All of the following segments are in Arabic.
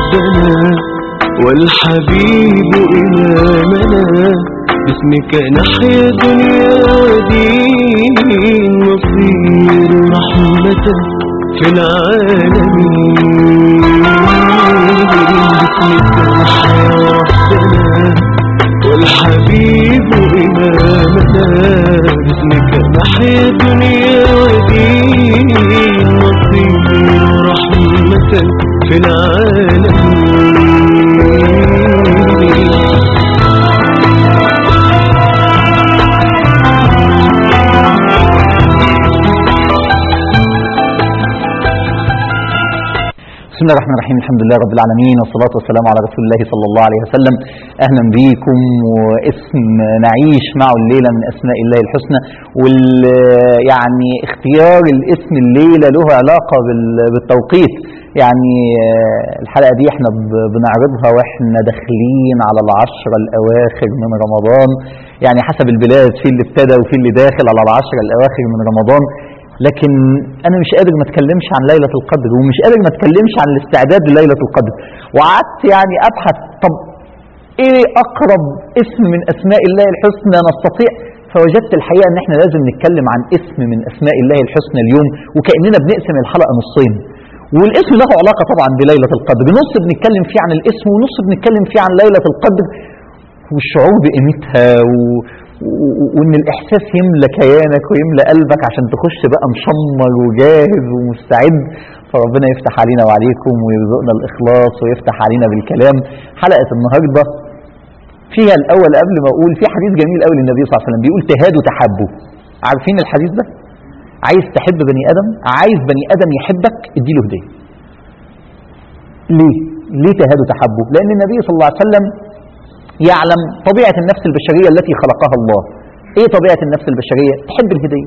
ربنا والحبيب إمامنا باسمك نحيا دنيا ودين نصير رحمة في العالمين. باسمك نحيا ربنا والحبيب إمامنا باسمك نحيا دنيا ودين نصير رحمة في العالمين. بسم الله الرحمن الرحيم. الحمد لله رب العالمين والصلاة والسلام على رسول الله صلى الله عليه وسلم. أهلا بكم. واسم نعيش معه الليلة من أسماء الله الحسنى، يعني اختيار الاسم الليلة له علاقة بالتوقيت. يعني الحلقة دي احنا بنعرضها واحنا داخلين على العشرة الأواخر من رمضان، يعني حسب البلاد في اللي ابتدى وفي اللي داخل على العشرة الأواخر من رمضان. لكن أنا مش قادر ما اتكلمش عن ليلة القدر، ومش قادر ما اتكلمش عن الاستعداد لليلة القدر. وقعدت يعني أبحث، طب إيه أقرب اسم من أسماء الله الحسنى نستطيع؟ فوجدت الحقيقة أن احنا لازم نتكلم عن اسم من أسماء الله الحسنى اليوم، وكأننا بنقسم الحلقة نصين. والاسم له علاقة طبعا بليلة القدر، نص بنتكلم فيه عن الاسم ونص بنتكلم فيه عن ليلة القدر والشعور بقيمتها وان الاحساس يملى كيانك ويملى قلبك عشان تخش بقى مشمر وجاهز ومستعد. فربنا يفتح علينا وعليكم ويرزقنا الاخلاص ويفتح علينا بالكلام. حلقة النهاردة فيها الاول قبل ما اقول في حديث جميل قوي للنبي صلى الله عليه وسلم بيقول تهادوا تحبوا. عارفين الحديث ده؟ عايز تحب بني ادم، عايز بني ادم يحبك، اديله هدية. ليه تهادوا تحبوا؟ لان النبي صلى الله عليه وسلم يعلم طبيعة النفس البشرية التي خلقها الله. ايه طبيعة النفس البشرية؟ تحب الهدية.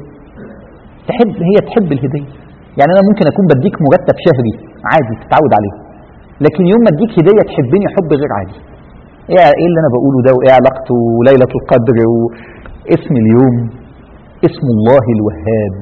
تحب الهدية. يعني انا ممكن اكون بديك مرتب شهري عادي تتعود عليه، لكن يوم ما اديك هدية تحبني حب غير عادي. ايه اللي انا بقوله ده؟ وايه علاقته ليلة القدر واسم اليوم؟ اسم الله الوهاب.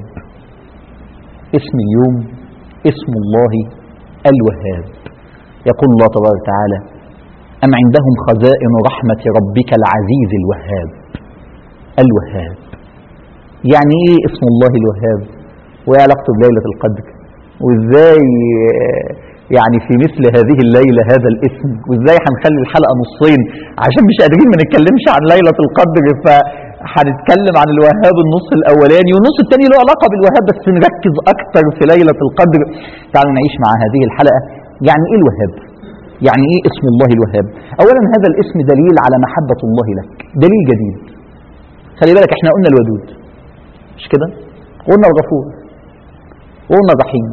اسم اليوم اسم الله الوهاب. يقول الله تبارك وتعالى: أم عندهم خزائن رحمة ربك العزيز الوهاب. الوهاب يعني ايه اسم الله الوهاب؟ وايه علاقته بليلة القدر؟ وازاي يعني في مثل هذه الليلة هذا الاسم؟ وازاي هنخلي الحلقة نصين عشان مش قادرين ما نتكلمش عن ليلة القدر، فهنتكلم عن الوهاب النص الاولاني، والنص الثاني له علاقة بالوهاب بس نركز اكتر في ليلة القدر. تعالوا نعيش مع هذه الحلقة. يعني ايه الوهاب؟ يعني ايه اسم الله الوهاب؟ اولا هذا الاسم دليل على محبة الله لك، دليل جديد. خلي بالك احنا قلنا الودود مش كده؟ قلنا الغفور وقلنا الرحيم.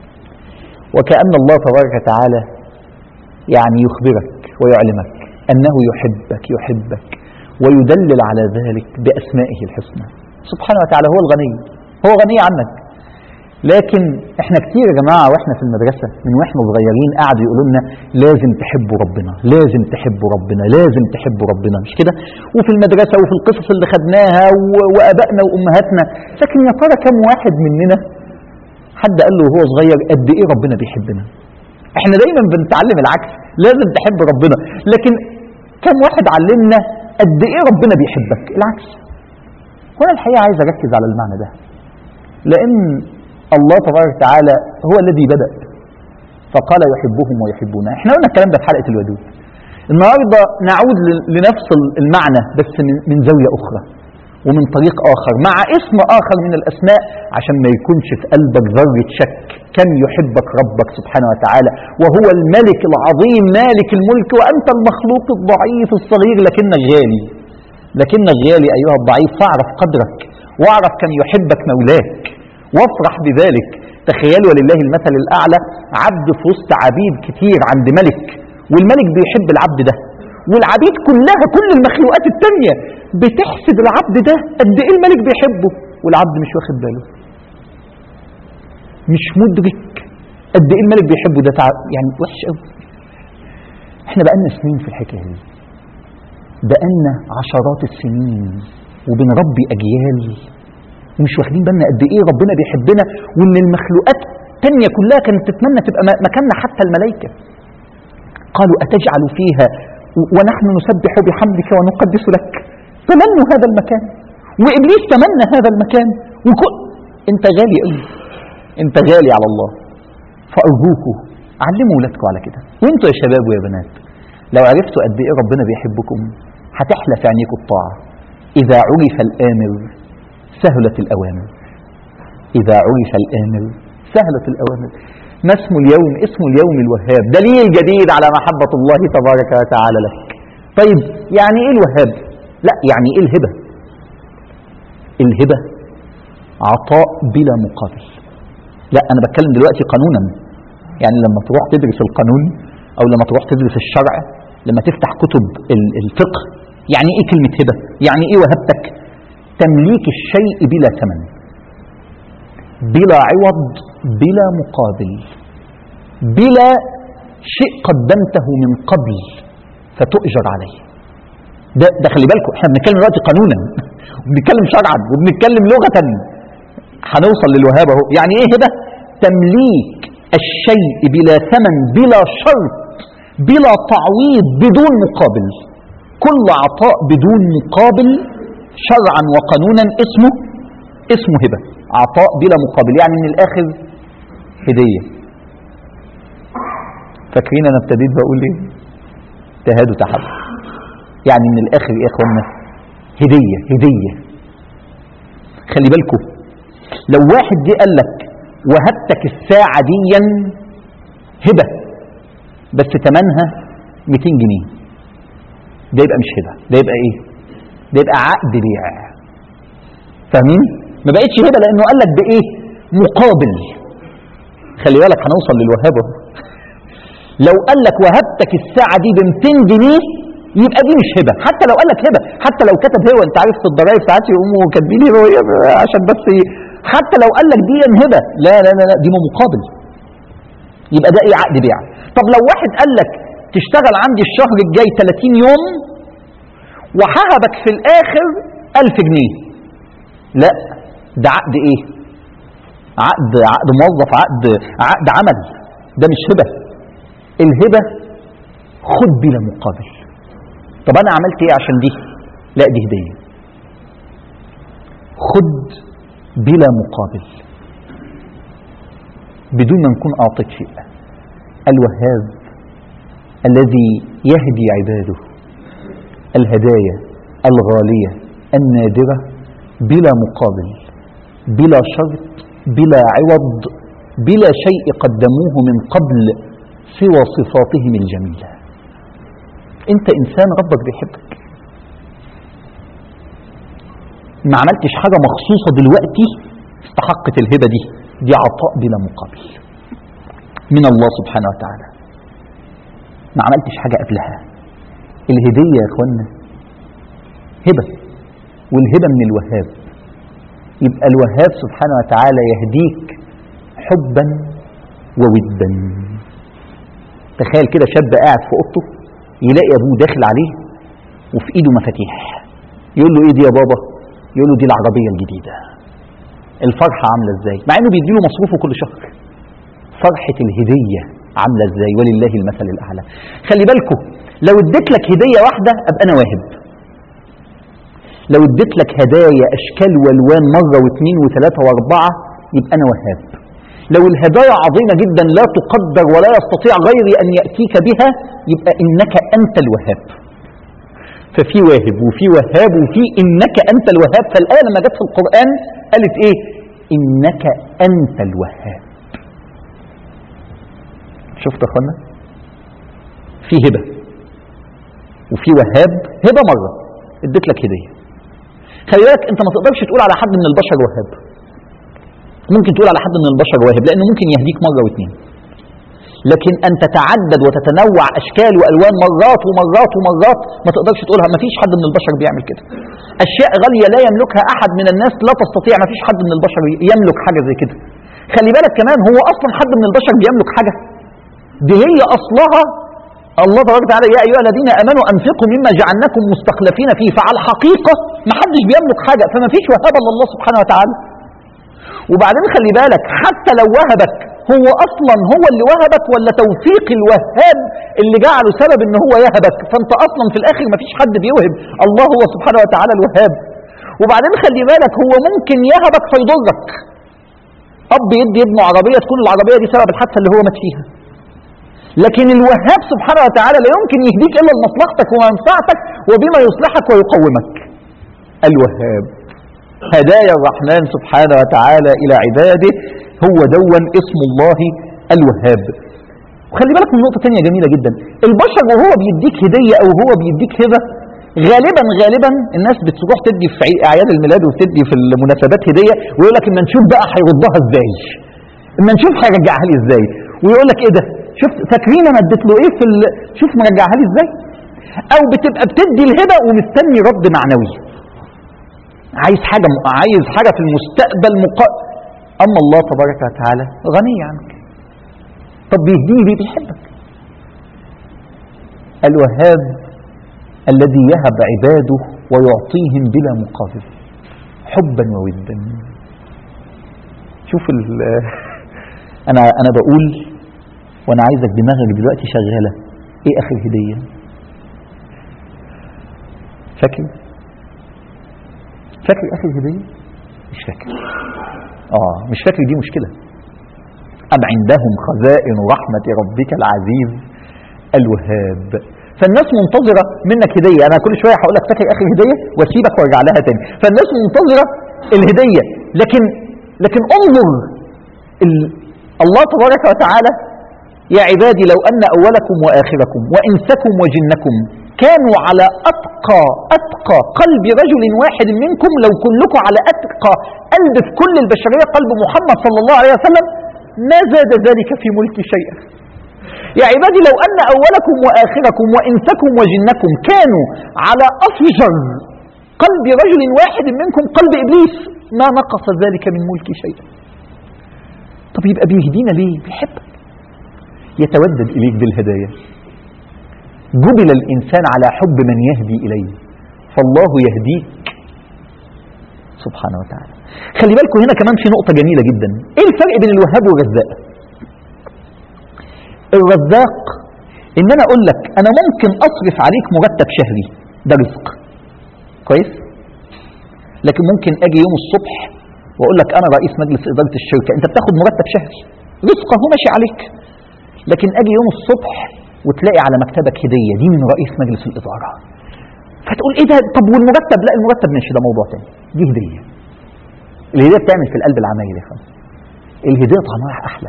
وكأن الله تبارك وتعالى يعني يخبرك ويعلمك أنه يحبك ويدلل على ذلك بأسمائه الحسنى سبحانه وتعالى. هو الغني، هو غني عنك. لكن احنا كتير يا جماعة واحنا في المدرسة من واحنا صغيرين قعدوا يقولوا لنا لازم تحبوا ربنا، لازم تحبوا ربنا، لازم تحبوا ربنا، مش كده؟ وفي المدرسة وفي القصص اللي خدناها وآبائنا وأمهاتنا. لكن يا ترى كم واحد مننا حد قال له وهو صغير قد ايه ربنا بيحبنا؟ احنا دايما بنتعلم العكس، لازم تحب ربنا، لكن كم واحد علمنا قد ايه ربنا بيحبك؟ العكس. وانا الحقيقة عايز اركز على المعنى ده، لان الله تبارك وتعالى هو الذي بدأ فقال يحبهم ويحبونه. احنا قلنا الكلام ده في حلقة الودود. النهاردة نعود لنفس المعنى بس من زاوية أخرى ومن طريق آخر مع اسم آخر من الأسماء، عشان ما يكونش في قلبك ذرة شك. كم يحبك ربك سبحانه وتعالى، وهو الملك العظيم مالك الملك، وأنت المخلوق الضعيف الصغير لكنك غالي. لكنك غالي أيها الضعيف، فاعرف قدرك واعرف كم يحبك مولاك وافرح بذلك. تخيلوا ولله المثل الأعلى، عبد في وسط عبيد كتير عند ملك، والملك بيحب العبد ده، والعبيد كلها كل المخلوقات التانية بتحسد العبد ده قد ايه الملك بيحبه، والعبد مش واخد باله، مش مدرك قد ايه الملك بيحبه. ده يعني وحش قوي. احنا بقالنا سنين في الحكاية دي، بقالنا عشرات السنين وبنربي أجيال ومش واخدين بالنا قد ايه ربنا بيحبنا، وان المخلوقات التانية كلها كانت تتمنى تبقى مكاننا، حتى الملائكة. قالوا أتجعل فيها ونحن نسبح بحمدك ونقدس لك. تمنوا هذا المكان، وإبليس تمنى هذا المكان، أنت غالي قوي، أنت غالي على الله. فأرجوكوا علموا ولادكم على كده. وانتوا يا شباب ويا بنات لو عرفتوا قد ايه ربنا بيحبكم هتحلى في عينيكم الطاعة. إذا عرف الآمر سهلت الأوامر، إذا عرف الآمر سهلت الأوامر. ما اسم اليوم؟ اسم اليوم الوهاب، دليل جديد على محبة الله تبارك وتعالى لك. طيب يعني ايه الوهاب؟ لا يعني ايه الهبة؟ الهبة عطاء بلا مقابل. لا أنا بتكلم دلوقتي قانونا، يعني لما تروح تدرس القانون أو لما تروح تدرس الشرع، لما تفتح كتب الفقه، يعني إيه كلمة هبة؟ يعني إيه وهبتك؟ تمليك الشيء بلا ثمن، بلا عوض، بلا مقابل، بلا شيء قدمته من قبل فتؤجر عليه. ده خلي بالكم، احنا بنتكلم دلوقتي قانونا وبنتكلم شرعا وبنتكلم لغة. هنوصل للوهابة اهو. يعني ايه هبة؟ تمليك الشيء بلا ثمن، بلا شرط، بلا تعويض، بدون مقابل. كل عطاء بدون مقابل شرعا وقانونا اسمه هبة، عطاء بلا مقابل. يعني من الآخر هدية. فاكرين أنا ابتديت بقول ايه؟ تهادوا تحب. يعني من الآخر يا إخوانا هدية. خلي بالكم، لو واحد جه قال لك وهبتك الساعة ديا هبة بس تمنها 200 جنيه، ده يبقى مش هبة، ده يبقى ايه؟ ده يبقى عقد بيع. فاهمين؟ ما بقتش هبة لأنه قال لك بإيه؟ مقابل. خلي بالك هنوصل للوهابة. لو قال لك وهبتك الساعة دي ب 200 جنيه يبقى دي مش هبة. حتى لو قال لك هبة، حتى لو كتب هو، انت عارف في الضرايب ساعات يقوموا كاتبين هبة عشان بس حتى لو قال لك دي هبة، لا لا لا دي مقابل، يبقى ده ايه؟ عقد بيع. طب لو واحد قال لك تشتغل عندي الشهر الجاي 30 يوم وههبك في الاخر 1000 جنيه، لا ده عقد ايه؟ عقد موظف، عقد عمل، ده مش هبة. الهبة خد بلا مقابل. طب انا عملت ايه عشان دي؟ لا دي هدية. خد بلا مقابل بدون ما نكون اعطيت شيء. الوهاب الذي يهدي عباده الهدايا الغالية النادرة بلا مقابل، بلا شرط، بلا عوض، بلا شيء قدموه من قبل سوى صفاتهم الجميلة. انت انسان ربك بيحبك، ما عملتش حاجة مخصوصة دلوقتي استحقت الهبة دي عطاء بلا مقابل من الله سبحانه وتعالى، ما عملتش حاجة قبلها. الهدية يا اخوانا هبة، والهبة من الوهاب. يبقى الوهاب سبحانه وتعالى يهديك حبا وودا. تخيل كده شاب قاعد في اوضته يلاقي ابوه داخل عليه وفي ايده مفاتيح، يقول له ايه دي يا بابا؟ يقول له دي العربية الجديدة. الفرحة عاملة ازاي؟ مع انه بيديله مصروفه كل شهر. فرحة الهدية عاملة ازاي؟ ولله المثل الاعلى. خلي بالكم، لو اديت لك هدية واحدة ابقى انا واهب. لو اديت لك هدايا اشكال والوان مرة واثنين وثلاثة واربعة يبقى انا وهاب. لو الهدايا عظيمة جدا لا تقدر ولا يستطيع غيري ان يأتيك بها يبقى انك انت الوهاب. ففي واهب وفي وهاب وفي انك انت الوهاب. فالآية لما جت في القرآن قالت ايه؟ انك انت الوهاب. شفت يا اخوانا؟ في هبة وفي وهاب. هبة مرة اديت لك هدية، خلي بالك انت ما تقدرش تقول على حد من البشر وهاب. ممكن تقول على حد من البشر واهب لانه ممكن يهديك مرة واثنين، لكن ان تتعدد وتتنوع اشكال والوان مرات ومرات ومرات ما تقدرش تقولها. ما فيش حد من البشر بيعمل كده. اشياء غالية لا يملكها احد من الناس لا تستطيع، ما فيش حد من البشر يملك حاجة زي كده. خلي بالك كمان هو اصلا حد من البشر بيملك حاجة؟ دي هي اصلها الله تبارك وتعالى يا ايها الذين امنوا انفقوا مما جعلناكم مستخلفين فيه. فعلى الحقيقة ما حدش بيملك حاجة، فما فيش وهاب الا الله سبحانه وتعالى. وبعدين خلي بالك حتى لو وهبك هو اصلا هو اللي وهبك ولا توفيق الوهاب اللي جعله سبب ان هو يهبك، فانت اصلا في الاخر مفيش حد بيوهب، الله هو سبحانه وتعالى الوهاب. وبعدين خلي بالك هو ممكن يهبك فيضرك. اب يدي ابنه عربيه تكون العربيه دي سبب الحادثه اللي هو مات فيها، لكن الوهاب سبحانه وتعالى لا يمكن يهديك الا لمصلحتك ومنفعتك وبما يصلحك ويقومك. الوهاب، هدايا الرحمن سبحانه وتعالى الى عباده، هو دون اسم الله الوهاب. وخلي بالك من نقطه ثانيه جميله جدا، البشر وهو بيديك هديه او هو بيديك هبه غالبا الناس بتروح تدي في اعياد الميلاد وتدي في المناسبات هديه ويقول لك اما نشوف بقى هيردها ازاي، اما نشوف هيرجعها لي ازاي، ويقول لك ايه ده، شفت فاكرين انا اديت له ايه شوف مرجعها لي ازاي. او بتبقى بتدي الهبه ومستني رد معنوي، عايز حاجه في المستقبل اما الله تبارك وتعالى غني عنك. طب بيهديني ليه؟ بيحبك. الوهاب الذي يهب عباده ويعطيهم بلا مقابل حبا وودا. شوف انا بقول وانا عايزك دماغك دلوقتي شغاله، ايه اخر هديه؟ فاكر اخر هديه؟ مش فاكر. مش فاكر، دي مشكله. ام عندهم خزائن رحمه ربك العزيز الوهاب. فالناس منتظره منك هديه، انا كل شويه هقول لك فاكر اخر هديه واسيبك وارجع لها تاني. فالناس منتظره الهديه، لكن انظر الله تبارك وتعالى يا عبادي لو ان اولكم واخركم وانسكم وجنكم كانوا على اتقى قلب رجل واحد منكم، لو كلكم على اتقى قلب في كل البشريه قلب محمد صلى الله عليه وسلم ما زاد ذلك في ملك شيئا. يا عبادي لو أن أولكم وآخركم وإنسكم وجنكم كانوا على أفجر قلب رجل واحد منكم قلب إبليس ما نقص ذلك من ملك شيئا. طب يبقى بيهدينا ليه؟ بيحبك، يتودد إليك بالهدايا. جبل الإنسان على حب من يهدي إليه، فالله يهديك سبحانه وتعالى. خلي بالكم هنا كمان في نقطة جميلة جدا، إيه الفرق بين الوهاب والرزاق؟ الرزاق ان انا اقول لك انا ممكن اصرف عليك مرتب شهري، ده رزق كويس، لكن ممكن اجي يوم الصبح واقول لك انا رئيس مجلس اداره الشركه، انت بتاخد مرتب شهري رزق اهو ماشي عليك، لكن اجي يوم الصبح وتلاقي على مكتبك هديه دي من رئيس مجلس الاداره، فتقول ايه ده؟ طب والمرتب؟ لا المرتب ماشي ده موضوع تاني، دي هديه. الهديه بتعمل في القلب العمايل يا اخوان، الهديه طعمها احلى.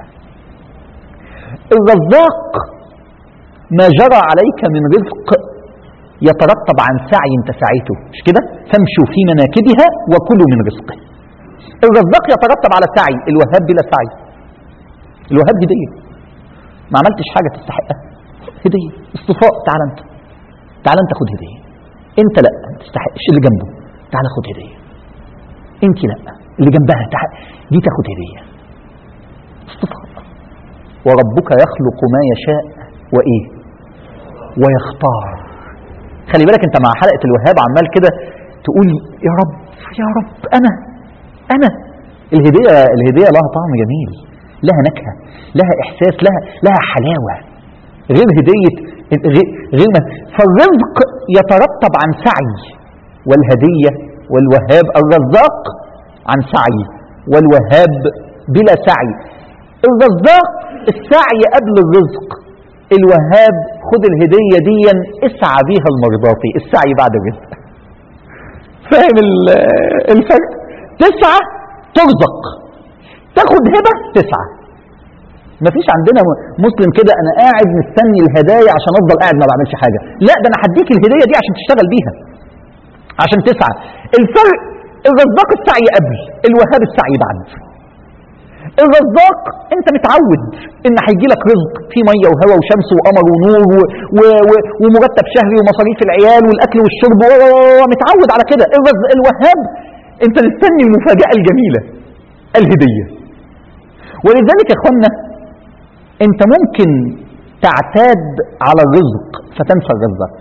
الرزاق ما جرى عليك من رزق يترتب عن سعي انت سعيته، مش كده؟ فامشوا في مناكبها وكلوا من رزقه. الرزاق يترتب على سعي، الوهاب بلا سعي. الوهاب هديه، ما عملتش حاجه تستحقها، هديه اصطفاء، تعال انت خد هديه، انت لا ما تستحقش، اللي جنبه تعال خد هديه، انت لا اللي جنبها تعال دي تاخد هديه، اصطفاء. وربك يخلق ما يشاء وايه ويختار. خلي بالك انت مع حلقه الوهاب عمال كده تقول يا رب يا رب انا الهديه لها طعم جميل، لها نكهه، لها احساس، لها حلاوه، غير هديه غير ما. فالرزق يترتب عن سعي، والهديه والوهاب الرزاق عن سعي والوهاب بلا سعي. الرزاق السعي قبل الرزق، الوهاب خد الهدية دي اسعى بيها المرضاتي، السعي بعد الرزق. فاهم الفرق؟ تسعى ترزق، تاخد هبة تسعى. مفيش عندنا مسلم كده انا قاعد مستني الهدايا عشان افضل قاعد ما بعملش حاجة، لا ده انا هديك الهدية دي عشان تشتغل بيها، عشان تسعى. الفرق الرزاق السعي قبل، الوهاب السعي بعد. الرزاق انت متعود ان هيجي لك رزق في ميه وهواء وشمس وقمر ونور ومرتب شهري ومصاريف العيال والاكل والشرب، متعود على كده. الوهاب انت مستني المفاجاه الجميله، الهديه. ولذلك يا اخوانا انت ممكن تعتاد على الرزق فتنسى الرزاق،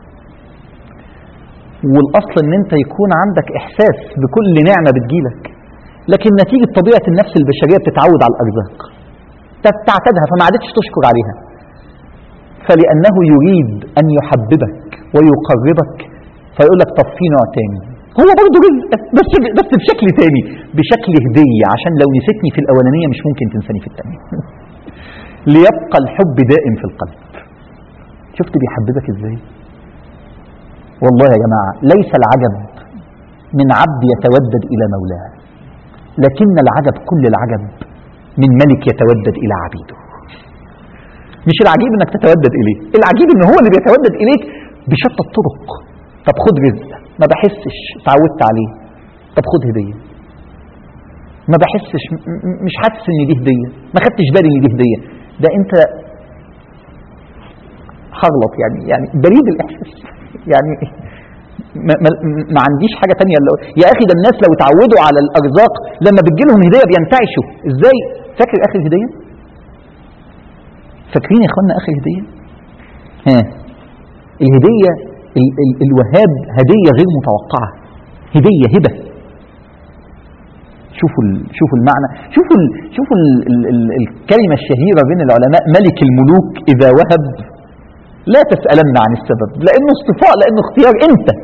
والاصل ان انت يكون عندك احساس بكل نعمه بتجيلك، لكن نتيجة طبيعة النفس البشرية بتتعود على الأرزاق، تعتادها فما عادتش تشكر عليها. فلأنه يريد أن يحببك ويقربك فيقول لك طب في نوع تاني، هو برضه رزق بس بشكل تاني، بشكل هدية، عشان لو نسيتني في الأولانية مش ممكن تنساني في الثانية. ليبقى الحب دائم في القلب. شفت بيحببك ازاي؟ والله يا جماعة ليس العجب من عبد يتودد إلى مولاه، لكن العجب كل العجب من ملك يتودد إلى عبيده. مش العجيب انك تتودد إليه، العجيب ان هو اللي بيتودد إليك بشتى الطرق. طب خد رزق، ما بحسش، اتعودت عليه. طب خد هدية، ما بحسش، مش حاسس ان دي هدية، ما خدتش بالي ان دي هدية. ده انت هغلط يعني بريد الإحساس يعني ما عنديش حاجة تانية يا أخي. ده الناس لو اتعودوا على الأرزاق لما بتجيلهم هدية بينتعشوا. إزاي؟ فاكر آخر هدية؟ فاكرين يا إخوانا آخر هدية؟ الهدية الوهاب هدية غير متوقعة، هدية هبة. شوفوا المعنى، شوفوا الكلمة الشهيرة بين العلماء: ملك الملوك إذا وهب لا تسألن عن السبب، لأنه اصطفاء، لأنه اختيار.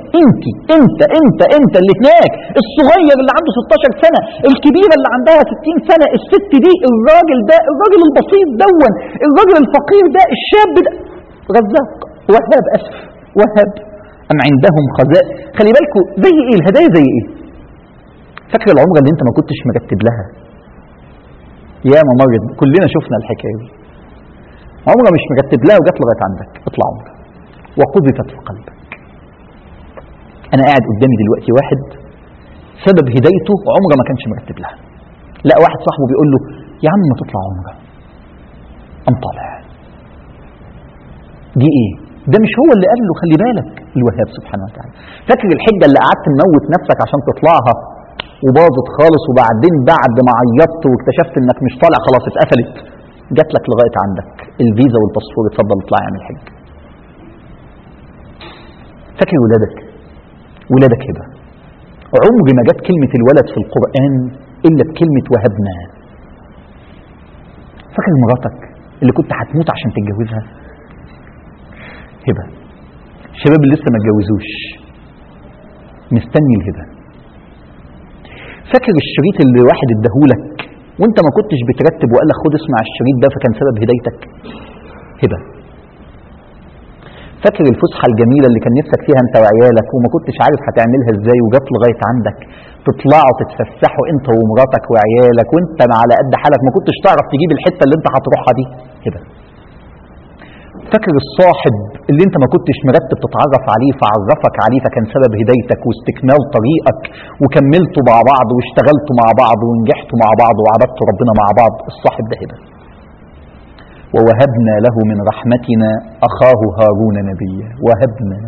انت اللي هناك، الصغير اللي عنده 16 سنة، الكبيرة اللي عندها 60 سنة، الست دي، الراجل ده، الراجل البسيط دون، الراجل الفقير ده، الشاب ده، رزاق وهاب. وهاب أم عندهم خزائن. خلي بالكم زي ايه الهدايا، زي ايه؟ فاكر العمرة اللي انت ما كنتش مرتب لها؟ يا مرض، كلنا شفنا الحكاية دي. عمرة مش مرتب لها وجات لغاية عندك، اطلع عمرة وقذفت في قلبك. انا قاعد قدامي دلوقتي واحد سبب هدايته عمرة ما كانش مرتب لها. لا واحد صاحبه بيقول له يا عم ما تطلع عمرة، قام طالع. دي ايه؟ ده مش هو اللي قال له خلي بالك؟ الوهاب سبحانه وتعالى. فاكر الحجة اللي قعدت تموت نفسك عشان تطلعها وباظت خالص، وبعدين بعد ما عيطت واكتشفت انك مش طالع خلاص اتقفلت، جات لك لغايه عندك الفيزا والباسبور، اتفضل اطلع اعمل حج. فاكر ولادك هبه. عمر ما جت كلمه الولد في القران الا بكلمه وهبنا. فاكر مراتك اللي كنت هتموت عشان تتجوزها؟ هبه. الشباب اللي لسه ما اتجوزوش مستني الهبه. فاكر الشريط اللي واحد اداهولك وانت ما كنتش بترتب وقال لك خد اسمع الشريط ده فكان سبب هدايتك؟ هبه. فاكر الفسحه الجميله اللي كان نفسك فيها انت وعيالك وما كنتش عارف هتعملها ازاي وجات لغايه عندك، تطلعوا تتفسحوا انت ومراتك وعيالك وانت على قد حالك ما كنتش تعرف تجيب الحته اللي انت هتروحها دي؟ هبه. فاكر الصاحب اللي انت ما كنتش مرتب تتعرف عليه فعرفك عليه فكان سبب هدايتك واستكمال طريقك وكملتوا مع بعض واشتغلتوا مع بعض ونجحتوا مع بعض وعبدتوا ربنا مع بعض؟ الصاحب ده هبه. ووهبنا له من رحمتنا أخاه هارون نبيا. وهبنا.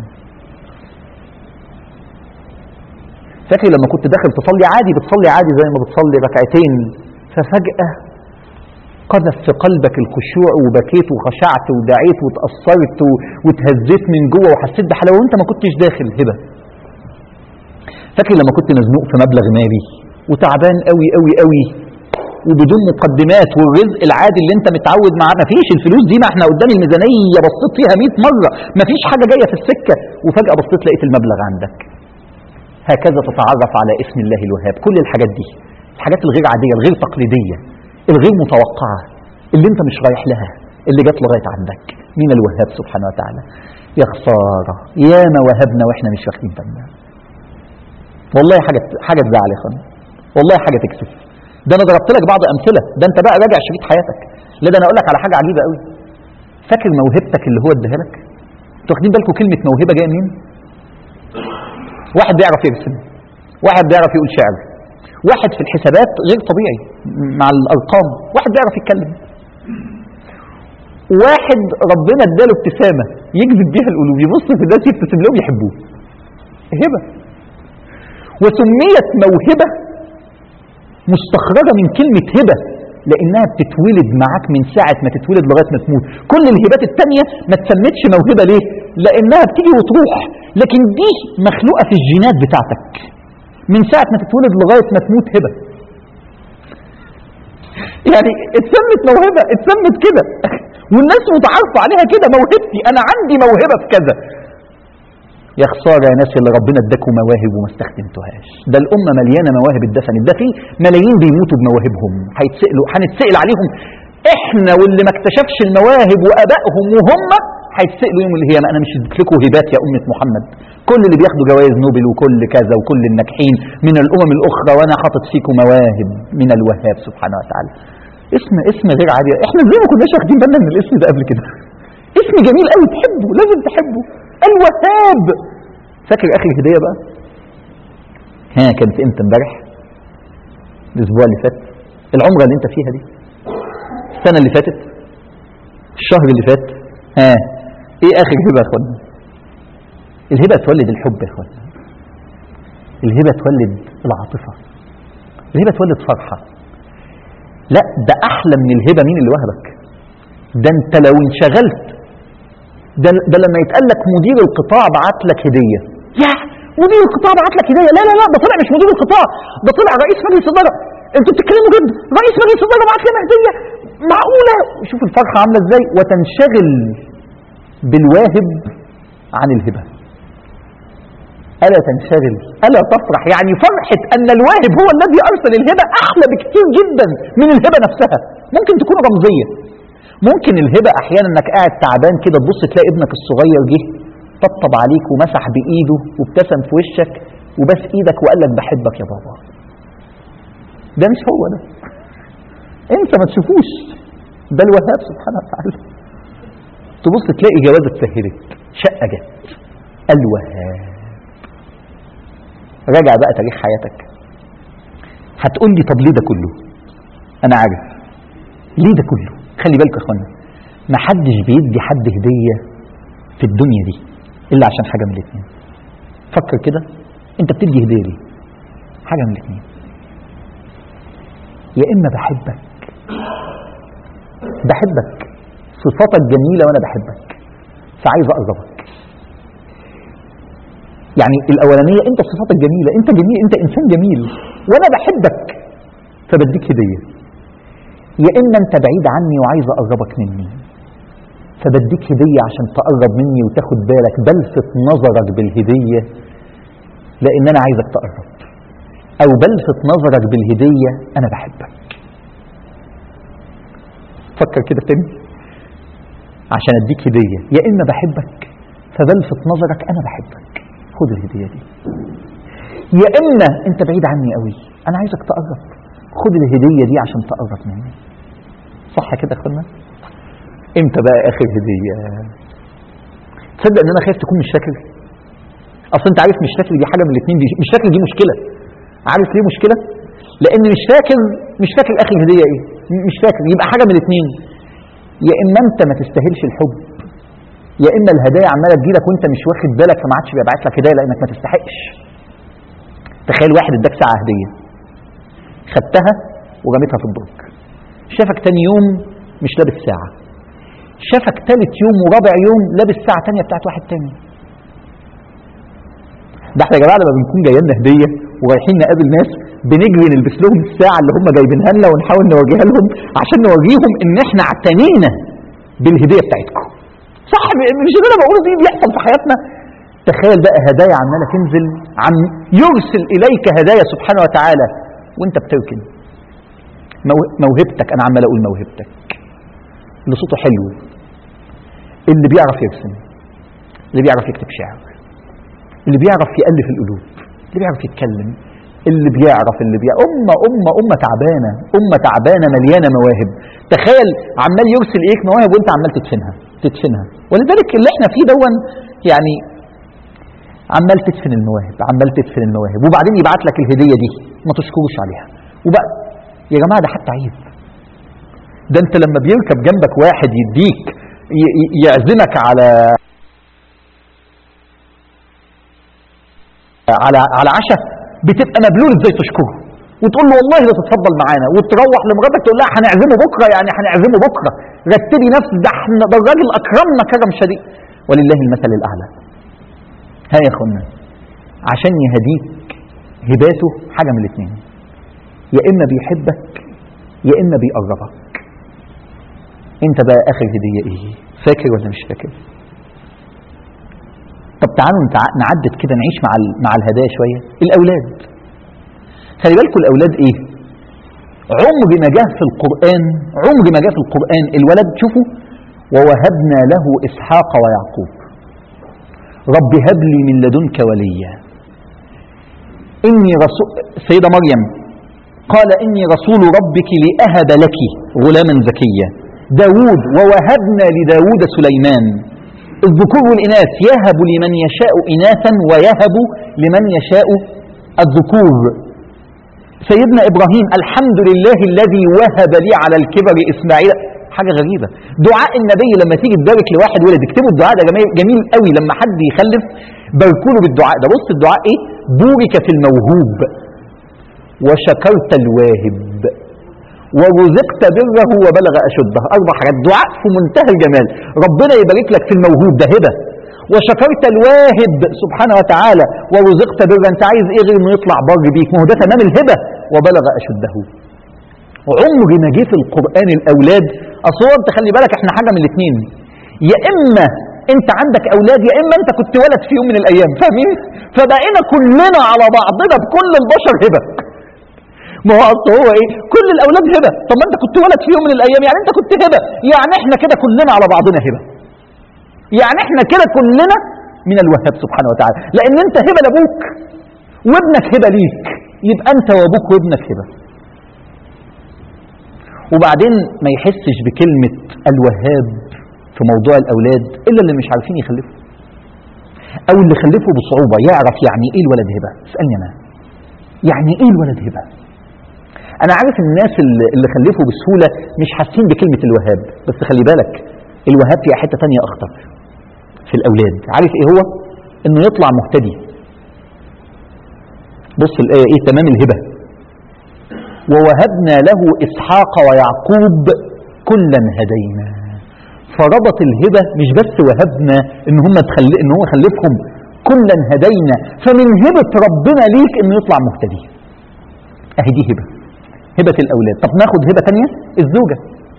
فاكر لما كنت داخل تصلي عادي، بتصلي عادي زي ما بتصلي ركعتين، ففجأة قذف في قلبك الخشوع وبكيت وخشعت ودعيت وتأثرت وتهزيت من جوه وحسيت بحلاوة وانت ما كنتش داخل؟ هبة. فاكر لما كنت مزنوق في مبلغ مالي وتعبان قوي قوي قوي وبدون مقدمات والرزق العادي اللي انت متعود معاه، مفيش الفلوس دي، ما احنا قدام الميزانية بصيت فيها 100 مرة مفيش حاجة جاية في السكة، وفجأة بصيت لقيت المبلغ عندك. هكذا تتعرف على اسم الله الوهاب. كل الحاجات دي، الحاجات الغير عادية الغير تقليدية الغير متوقعة اللي انت مش رايح لها، اللي جات لغاية عندك من الوهاب سبحانه وتعالى. يا خسارة يا ما وهبنا واحنا مش واخدين بالنا. والله حاجة تزعل يا اخوان، والله حاجة تكسف. ده انا ضربت لك بعض امثلة، ده انت بقى راجع شريط حياتك. لا ده انا اقول لك على حاجة عجيبة قوي. فاكر موهبتك اللي هو اداها لك؟ انتوا واخدين بالكم كلمة موهبة جاية منين؟ واحد بيعرف يرسم، واحد بيعرف يقول شعر، واحد في الحسابات غير طبيعي مع الارقام، واحد بيعرف يتكلم، واحد ربنا اداله ابتسامة يجذب بيها القلوب، يبص في الناس يبتسم لهم يحبوه. هبة. وسميت موهبة مستخرجة من كلمة هبة لأنها بتتولد معاك من ساعة ما تتولد لغاية ما تموت. كل الهبات التانية ما تسمتش موهبة ليه؟ لأنها بتيجي وتروح، لكن دي مخلوقة في الجينات بتاعتك من ساعة ما تتولد لغاية ما تموت. هبة يعني اتسمت موهبة، اتسمت كده. والناس متعارفه عليها كده، موهبتي انا عندي موهبه في كذا. يا خساره يا ناس اللي ربنا اداكم مواهب وما استخدمتوهاش. ده الامه مليانه مواهب اتدفنت، ده في ملايين بيموتوا بمواهبهم، هنتسأل عليهم احنا واللي ما اكتشفش المواهب وابائهم، وهم هيتسألوا يوم القيامه. انا مش اديت لكم هبات يا امه محمد؟ كل اللي بياخدوا جوائز نوبل وكل كذا وكل الناجحين من الامم الاخرى، وانا حاطط فيكم مواهب من الوهاب سبحانه وتعالى. اسم غير عادي. احنا ازاي ما كناش واخدين بالنا من الاسم ده قبل كده؟ اسم جميل قوي، تحبه، لازم تحبه، الوهاب. فاكر اخر هديه بقى؟ كانت امتى؟ امبارح؟ الاسبوع اللي فات؟ العمره اللي انت فيها دي؟ السنه اللي فاتت؟ الشهر اللي فات؟ ايه اخر هبه يا اخوانا؟ الهبه تولد الحب يا اخوانا، الهبه تولد العاطفه، الهبه تولد فرحه. لا ده احلى من الهبه. مين اللي وهبك؟ ده انت لو انشغلت، ده لما يتقال لك مدير القطاع بعت لك هديه، يا مدير القطاع بعت لك هديه، لا لا لا، ده طلع مش مدير القطاع، ده طلع رئيس مجلس الاداره. انتوا بتتكلموا جد؟ رئيس مجلس الاداره بعت لنا هديه؟ معقوله؟ شوف الفرحه عامله ازاي. وتنشغل بالواهب عن الهبه. الا تنشغل، الا تفرح. يعني فرحه ان الواهب هو الذي ارسل الهبه احلى بكتير جدا من الهبه نفسها. ممكن تكون رمزيه، ممكن الهبه احيانا انك قاعد تعبان كده تبص تلاقي ابنك الصغير جه طبطب عليك ومسح بايده وابتسم في وشك وبس ايدك وقال لك بحبك يا بابا. ده مش هو ده، انت ما تشوفوش، ده الوهاب سبحانه وتعالى. تبص تلاقي جوازه اتسهلت، شقه جت، الوهاب. راجع بقى تاريخ حياتك، هتقول لي طب ليه ده كله؟ انا عارف ليه ده كله. خلي بالكم يا اخوانا، ما حدش بيدي حد هديه في الدنيا دي الا عشان حاجه من الاثنين. فكر كده، انت بتدي هديه ليه؟ حاجه من الاثنين، يا اما بحبك صفاتك جميله وانا بحبك فعايز اقربك. يعني الاولانيه انت صفاتك جميله، انت جميل، انت انسان جميل وانا بحبك فبديك هديه. يا اما انت بعيد عني وعايز اقربك مني فبديك هديه عشان تقرب مني وتاخد بالك، بلفت نظرك بالهديه لان انا عايزك تقرب، او بلفت نظرك بالهديه انا بحبك. فكر كده تاني، عشان اديك هديه يا اما بحبك فبلفت نظرك انا بحبك خد الهديه دي، يا اما انت بعيد عني قوي انا عايزك تقرب خد الهديه دي عشان تقرب مني. صح كده يا اخوانا؟ امتى بقى اخر هديه؟ تصدق ان انا خايف تكون مش فاكر؟ اصل انت عارف مش فاكر دي حاجه من الاثنين، دي مش فاكر دي مشكله. عارف ليه مشكله؟ لان مش فاكر اخر هديه ايه، مش فاكر. يبقى حاجه من الاثنين، يا اما انت ما تستاهلش الحب، يا اما الهدايا عماله تجيلك وانت مش واخد بالك فما عادش بيبعت لك هدايا لانك ما تستحقش. تخيل واحد اداك ساعه هديه، خدتها ورميتها في الدرج، شافك تاني يوم مش لابس ساعه، شافك تالت يوم ورابع يوم لابس ساعه تانيه بتاعت واحد تاني. ده احنا يا جماعه لما بنكون جايين لنا هديه ورايحين نقابل ناس بنجري نلبس لهم الساعه اللي هم جايبينها لنا ونحاول نوريها لهم عشان نوريهم ان احنا اعتنينا بالهديه بتاعتكم. صح؟ مش اللي انا بقوله دي بيحصل في حياتنا. تخيل بقى هدايا عماله تنزل، عم يرسل اليك هدايا سبحانه وتعالى وانت بتركن. موهبتك، انا عمال اقول موهبتك، اللي صوته حلو، اللي بيعرف يرسم، اللي بيعرف يكتب شعر، اللي بيعرف يألف القلوب، اللي بيعرف يتكلم، اللي بيعرف أمة تعبانة مليانة مواهب. تخيل عمال يرسل إليك مواهب وانت عمال تدفنها. ولذلك اللي احنا فيه دون يعني عمال تدفن المواهب وبعدين يبعت لك الهدية دي ما تشكروش عليها. وبقى يا جماعة ده حتى عيب، ده انت لما بيركب جنبك واحد يديك يعزمك على عشاء بتبقى مبلول ازاي تشكره وتقول له والله لا تتفضل معانا، وتروح لمراتك تقول لها هنعزمه بكره، يعني هنعزمه بكره، رتبي نفسك، ده الراجل اكرمنا كرم شديد. ولله المثل الاعلى. ها يا اخوانا، عشان يهديك هباته حاجه من الاثنين، يا اما بيحبك يا اما بيقربك. انت بقى اخر هدية ايه؟ فاكر ولا مش فاكر؟ طب تعالوا نعدد كده، نعيش مع الهدايا شوية. الاولاد، خلي بالكم الاولاد ايه؟ عمر ما جه في القرآن الولد. شوفوا، ووهبنا له اسحاق ويعقوب رب هب لي من لدنك وليا إني رسول. سيدة مريم قال إني رسول ربك لأهب لك غلاما زكيا. داود ووهبنا لداود سليمان. الذكور والإناث، يهب لمن يشاء إناثا ويهب لمن يشاء الذكور. سيدنا إبراهيم الحمد لله الذي وهب لي على الكبر إسماعيل. حاجة غريبة، دعاء النبي لما تيجي تبارك لواحد ولد، اكتبوا الدعاء ده جميل قوي. لما حد يخلف باركوا له بالدعاء ده. بص الدعاء ايه؟ بورك في الموهوب وشكرت الواهب ورزقت بره وبلغ أشده. 4 حاجات، دعاء في منتهى الجمال. ربنا يبارك لك في الموهوب ده هبة، وشكرت الواهب سبحانه وتعالى، ورزقت بره. انت عايز ايه غير انه يطلع بر بيك؟ ما هو ده تمام الهبة. وبلغ أشده. عمر ما جه في القرآن الأولاد. أصلا انت خلي بالك احنا حاجة من الاثنين، يا إما انت عندك أولاد يا إما انت كنت ولد في يوم من الأيام، فاهمين؟ فبقينا كلنا على بعضنا بكل البشر هبة. ما هو أصلا هو ايه؟ كل الأولاد هبة. طب ما انت كنت ولد في يوم من الأيام، يعني انت كنت هبة، يعني احنا كده كلنا على بعضنا هبة، يعني احنا كده كلنا من الوهاب سبحانه وتعالى. لأن انت هبة لأبوك وابنك هبة ليك، يبقى انت وابوك وابنك هبة. وبعدين ما يحسش بكلمة الوهاب في موضوع الأولاد إلا اللي مش عارفين يخلفوا، أو اللي خلفوا بصعوبة يعرف يعني إيه الولد هبة. اسألني أنا، يعني إيه الولد هبة؟ أنا عارف الناس اللي خلفوا بسهولة مش حاسين بكلمة الوهاب، بس خلي بالك الوهاب فيها حتة تانية أخطر في الأولاد. عارف إيه هو؟ إنه يطلع مهتدي. بص الآية إيه؟ تمام الهبة. ووهبنا له إسحاق ويعقوب كلا هدينا. فربط الهبة مش بس وهبنا إن هو خلفهم، كلا هدينا. فمن هبة ربنا ليك إنه يطلع مهتدي. أهي دي هبة الأولاد. طب ناخد هبة تانية، الزوجة.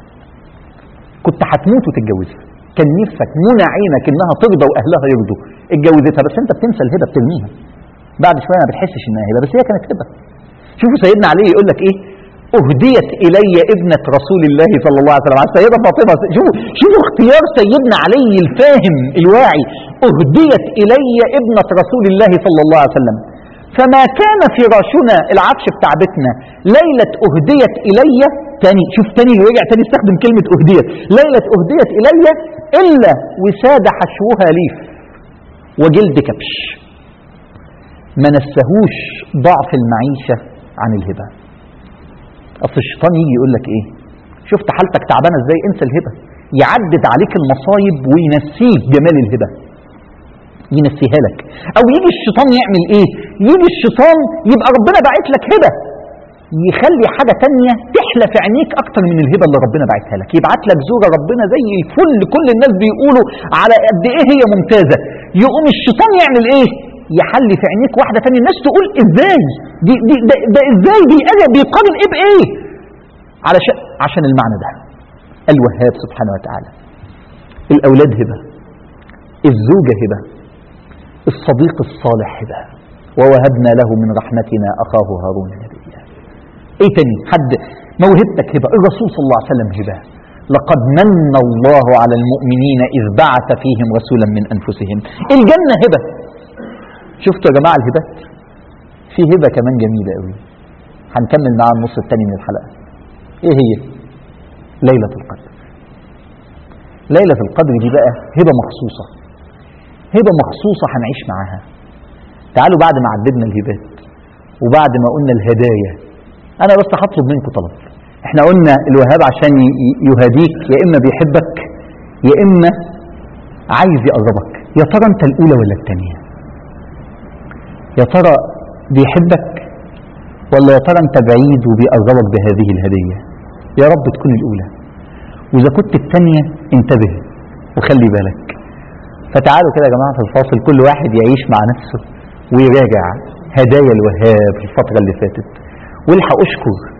كنت هتموت وتتجوزها، كان نفسك منى عينك إنها ترضى وأهلها يرضوا، اتجوزتها، بس أنت بتنسى الهبة، بترميها. بعد شوية ما بتحسش إنها هبة، بس هي كانت هبة. شوفوا سيدنا علي يقول لك ايه؟ اهديت الي ابنة رسول الله صلى الله عليه وسلم. على السيدة فاطمة. شوفوا اختيار سيدنا علي الفاهم الواعي. اهديت الي ابنة رسول الله صلى الله عليه وسلم، فما كان فراشنا، العفش بتاع بيتنا، ليلة اهديت الي. تاني شوف، تاني ورجع تاني استخدم كلمة اهديت. ليلة اهديت الي الا وساد حشوها ليف وجلد كبش. ما نسهوش ضعف المعيشة عن الهبة. أصل الشيطان يجي يقول لك إيه؟ شفت حالتك تعبانة إزاي؟ انسى الهبة. يعدد عليك المصايب وينسيك جمال الهبة، ينسيها لك. أو يجي الشيطان يعمل إيه؟ يجي الشيطان يبقى ربنا باعت لك هبة، يخلي حاجة تانية تحلى في عينيك أكتر من الهبة اللي ربنا باعتها لك. يبعت لك زوجة ربنا زي الفل، كل الناس بيقولوا على قد إيه هي ممتازة. يقوم الشيطان يعمل إيه؟ يحلي في عينيك واحدة تانية، الناس تقول ازاي ده ازاي بيقارن ايه بايه؟ عشان المعنى ده. الوهاب سبحانه وتعالى. الاولاد هبة، الزوجة هبة، الصديق الصالح هبة. ووهبنا له من رحمتنا اخاه هارون نبيا. ايه تاني؟ حد موهبتك هبة. الرسول صلى الله عليه وسلم هبة. لقد من الله على المؤمنين اذ بعث فيهم رسولا من انفسهم. الجنة هبة. شفتوا يا جماعة الهبات؟ في هبة كمان جميلة قوي هنكمل معاها النص الثاني من الحلقة. ايه هي؟ ليلة القدر. ليلة القدر دي بقى هبة مخصوصة، هبة مخصوصة هنعيش معاها. تعالوا بعد ما عددنا الهبات وبعد ما قلنا الهدايا، انا بس هطلب منكم طلب. احنا قلنا الوهاب عشان يهديك، يا اما بيحبك يا اما عايز يقربك. يا ترى انت الاولى ولا الثانية؟ يا ترى بيحبك ولا يا ترى انت بعيد وبيقربك بهذه الهدية؟ يا رب تكون الأولى، وإذا كنت الثانية انتبه وخلي بالك. فتعالوا كده يا جماعة في الفاصل كل واحد يعيش مع نفسه ويراجع هدايا الوهاب في الفترة اللي فاتت، والحق أشكر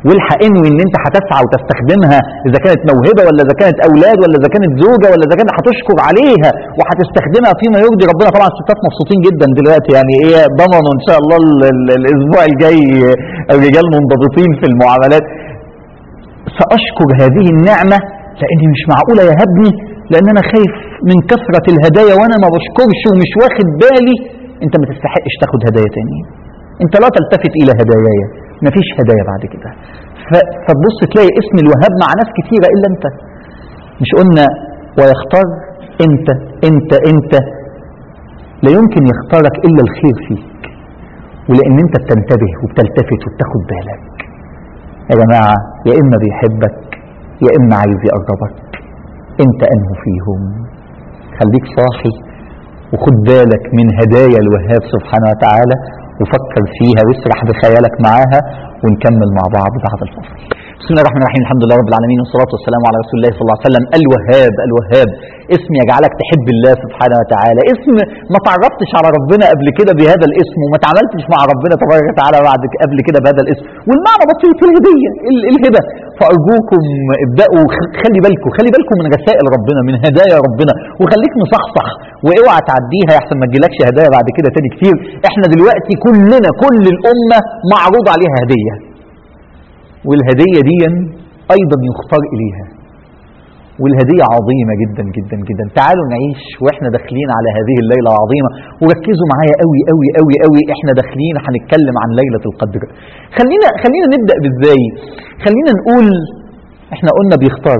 والحق انوي ان انت هتسعى وتستخدمها، اذا كانت موهبه ولا اذا كانت اولاد ولا اذا كانت زوجه ولا اذا كانت هتشكر عليها وهتستخدمها فيما يرضي ربنا. طبعا الستات مبسوطين جدا دلوقتي، يعني ايه ضمنوا ان شاء الله الاسبوع الجاي الرجال منضبطين في المعاملات. ساشكر هذه النعمه لاني مش معقوله يهبني لان انا خايف من كثره الهدايا وانا ما بشكرش ومش واخد بالي. انت ما تستحقش تاخد هدايا تاني، انت لا تلتفت الى هداياي، مفيش هدايا بعد كده. فتبص تلاقي اسم الوهاب مع ناس كتيرة الا انت. مش قلنا ويختار انت انت انت؟ لا يمكن يختارك الا الخير فيك، ولان انت بتنتبه وبتلتفت وبتاخد بالك. يا جماعة يا اما بيحبك يا اما عايز يقربك، انت انه فيهم. خليك صاحي وخد بالك من هدايا الوهاب سبحانه وتعالى، وفكر فيها واسرح بخيالك معاها، ونكمل مع بعض بعد الفصل. بسم الله الرحمن الرحيم، الحمد لله رب العالمين، والصلاة والسلام على رسول الله صلى الله عليه وسلم. الوهاب، الوهاب اسم يجعلك تحب الله سبحانه وتعالى، اسم ما تعرفتش على ربنا قبل كده بهذا الاسم، وما تعاملتش مع ربنا تبارك وتعالى قبل كده بهذا الاسم. والمعنى بسيط، الهدية، الهبة. فأرجوكم ابدأوا، خلي بالكم من رسائل ربنا، من هدايا ربنا، وخليك مصحصح واوعى تعديها يحسن ما تجيلكش هدايا بعد كده تاني كتير. احنا دلوقتي كلنا، كل الأمة معروض عليها هدية، والهدية دي أيضا يختار إليها، والهدية عظيمة جدا جدا جدا. تعالوا نعيش وإحنا داخلين على هذه الليلة العظيمة، وركزوا معايا قوي قوي قوي قوي. إحنا داخلين هنتكلم عن ليلة القدر. خلينا نبدأ بإزاي. خلينا نقول إحنا قلنا بيختار،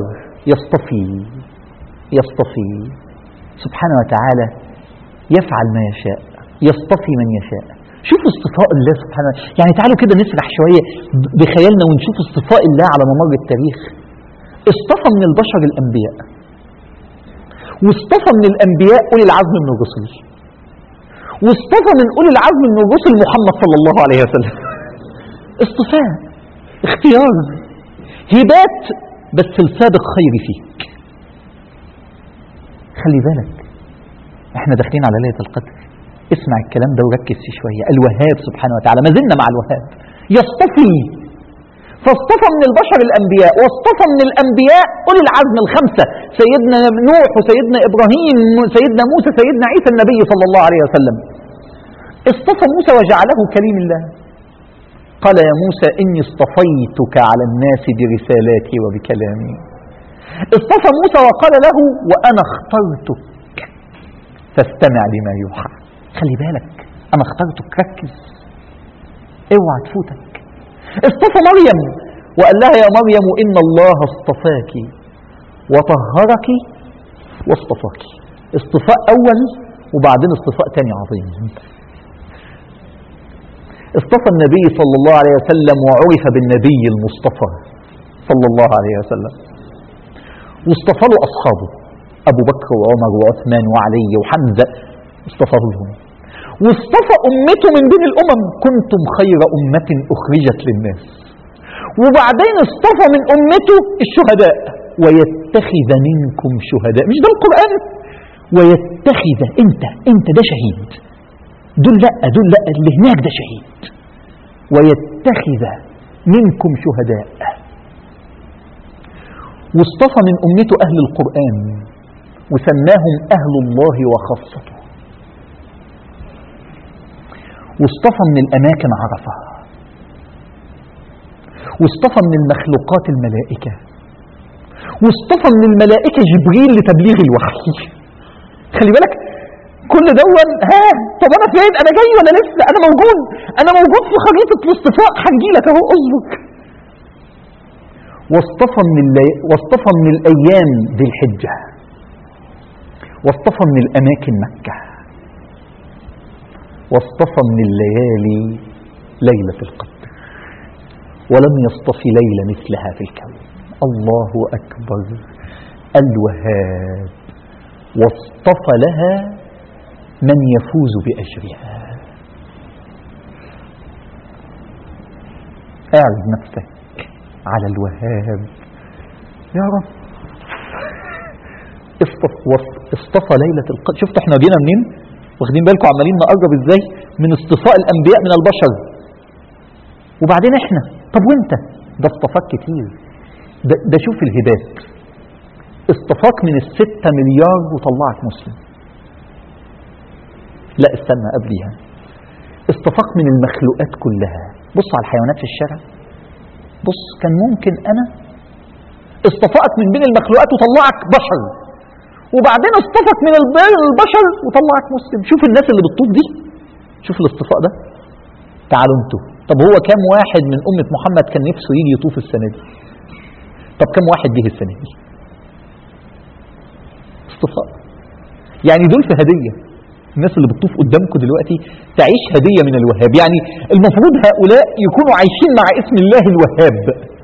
يصطفي سبحانه وتعالى، يفعل ما يشاء، يصطفي من يشاء. شوفوا اصطفاء الله سبحانه. يعني تعالوا كده نسرح شوية بخيالنا ونشوف اصطفاء الله على ممر التاريخ. اصطفى من البشر الأنبياء، واصطفى من الأنبياء أولي العزم من الرسل، واصطفى من أولي العزم من الرسل محمد صلى الله عليه وسلم. اصطفاء، اختيار، هبات، بس السابق خير فيك. خلي بالك احنا داخلين على ليلة القدر. اسمع الكلام ده وركز فيه شوية. الوهاب سبحانه وتعالى، ما زلنا مع الوهاب، يصطفي. فاصطفى من البشر الأنبياء، واصطفى من الأنبياء أولي العزم الخمسة، سيدنا نوح وسيدنا إبراهيم، سيدنا موسى، سيدنا عيسى النبي صلى الله عليه وسلم. اصطفى موسى وجعله كليم الله. قال يا موسى إني اصطفيتك على الناس برسالاتي وبكلامي. اصطفى موسى وقال له وأنا اخترتك فاستمع لما يوحى. خلي بالك أنا اخترتك، ركز اوعى تفوتك. اصطفى مريم وقال لها يا مريم إن الله اصطفاك وطهرك واصطفاك. اصطفاء أول وبعدين اصطفاء تاني عظيم. اصطفى النبي صلى الله عليه وسلم وعرف بالنبي المصطفى صلى الله عليه وسلم، واصطفى له أصحابه أبو بكر وعمر وعثمان وعلي وحمزة، اصطفى لهم. واصطفى أمته من بين الأمم، كنتم خير أمة أخرجت للناس. وبعدين اصطفى من أمته الشهداء، ويتخذ منكم شهداء. مش ده القرآن؟ ويتخذ، انت ده شهيد، دول لا اللي هناك ده شهيد. ويتخذ منكم شهداء. واصطفى من أمته أهل القرآن وسماهم أهل الله وخاصته. واصطفى من الأماكن عرفة. واصطفى من المخلوقات الملائكة. واصطفى من الملائكة جبريل لتبليغ الوحي. خلي بالك كل دون، طب أنا فين؟ أنا جاي ولا لسه؟ أنا موجود في خريطة الاصطفاء، هنجيلك أهو، اصبر. واصطفى من الأيام ذي الحجة. واصطفى من الأماكن مكة. واصطفى من الليالي ليلة القدر. ولم يصطفي ليلة مثلها في الكون. الله أكبر. الوهاب. واصطفى لها من يفوز بأجرها. اعرض نفسك على الوهاب يا رب. اصطفى ليلة القدر. شفت احنا جينا منين؟ واخدين بالكم عمالين نقرب ازاي من اصطفاء الانبياء من البشر، وبعدين احنا. طب وانت ده اصطفاك كتير. ده شوف الهبات، اصطفاك من 6 مليار وطلعك مسلم. لا استنى قبليها، اصطفاك من المخلوقات كلها. بص على الحيوانات في الشارع، بص كان ممكن أنا اصطفاك من بين المخلوقات وطلعك بشر، وبعدين اصطفك من البشر وطلعك مسلم. شوف الناس اللي بتطوف دي، شوف الاصطفاء ده. تعالوا انتوا، طب هو كم واحد من أمة محمد كان نفسه يجي يطوف السنة دي؟ طب كم واحد جه السنة دي؟ اصطفاء. يعني دول في هدية. الناس اللي بتطوف قدامكم دلوقتي تعيش هدية من الوهاب. يعني المفروض هؤلاء يكونوا عايشين مع اسم الله الوهاب.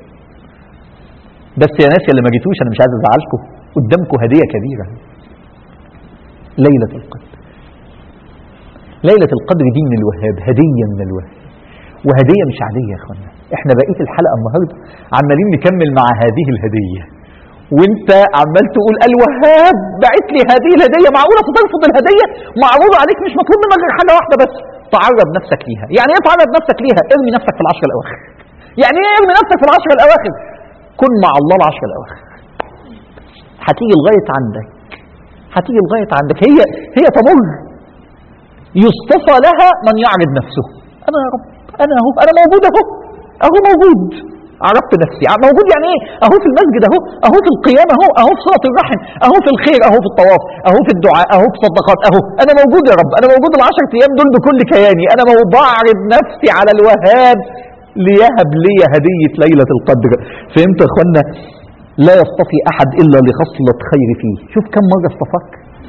بس يا ناس اللي ما جيتوش، انا مش عايز ازعلكم، قدامكم هدية كبيرة، ليلة القدر. ليلة القدر دي من الوهاب، هدية من الوهاب، وهدية مش عادية يا اخوانا. احنا بقية الحلقة النهاردة عمالين نكمل مع هذه الهدية، وانت عمال تقول الوهاب بعت لي هذه الهدية. معقولة ترفض الهدية؟ معروض عليك، مش مطلوب منك غير حاجة واحدة بس، تعرض نفسك ليها. يعني ايه تعرض نفسك ليها؟ ارمي نفسك في العشر الأواخر. يعني ايه ارمي نفسك في العشر الأواخر؟ كن مع الله العشر الأواخر، هتيجي لغاية عندك، هتيجي لغاية عندك. هي تمر، يصطفى لها من يعرض نفسه. أنا يا رب، أنا أهو، أنا موجود أهو، أهو موجود، عرفت نفسي موجود. يعني إيه؟ أهو في المسجد أهو، أهو في القيام أهو، أهو في صلة الرحم أهو، في الخير أهو، في الطواف أهو، في الدعاء أهو، في الصدقات أهو. أنا موجود يا رب، أنا موجود ال10 أيام دول بكل كياني. أنا بعرض نفسي على الوهاب ليهب لي هدية ليلة القدر. فهمت يا أخوانا؟ لا يصطفي أحد إلا لخصلة خير فيه. شوف كم مرة اصطفاك،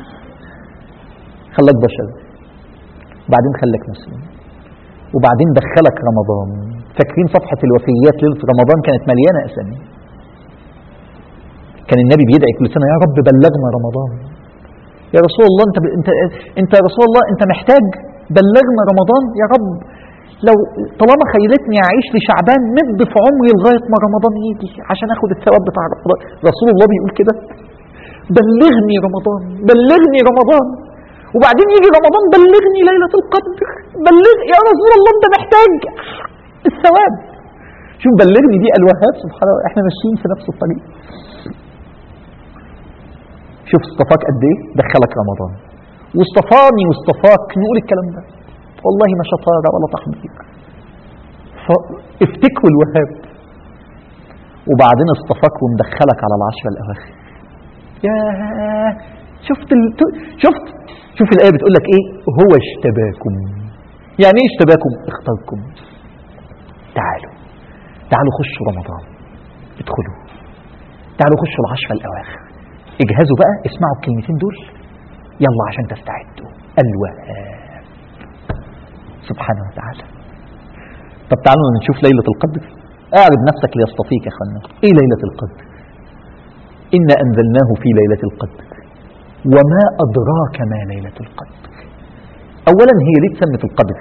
خلك بشر، بعدين خلك مسلم، وبعدين دخلك رمضان. فاكرين صفحة الوفيات ليلة رمضان كانت مليانة أسامي. كان النبي بيدعي كل سنة يا رب بلغنا رمضان. يا رسول الله انت يا رسول الله انت محتاج بلغنا رمضان يا رب. لو طالما خيلتني اعيش لشعبان مد في عمري لغايه ما رمضان يجي عشان اخد الثواب بتاع رمضان. رسول الله بيقول كده، بلغني رمضان، بلغني رمضان. وبعدين يجي رمضان، بلغني ليله القدر، بلغ يا رسول الله انت محتاج الثواب. شوف بلغني دي الوهاب سبحانه. احنا ماشيين في نفس الطريق. شوف اصطفاك قد ايه، دخلك رمضان، واصطفاني واصطفاك. نقول الكلام ده والله ما شطارة ولا تحضير، فافتكوا الوهاب. وبعدين اصطفاك ومدخلك على ال10 الأواخر. يا شوف الآية بتقول لك ايه؟ هو اجتباكم. يعني ايه اجتباكم؟ اختاركم. تعالوا خشوا رمضان، ادخلوا، تعالوا خشوا ال10 الأواخر، اجهزوا بقى، اسمعوا الكلمتين دول يلا عشان تستعدوا. الوهاب سبحانه وتعالى. طب تعالوا نشوف ليلة القدر. اعرض نفسك ليصطفيك يا اخوانا. ايه ليلة القدر؟ إنا أنزلناه في ليلة القدر وما أدراك ما ليلة القدر. أولا هي ليه اتسمت القدر؟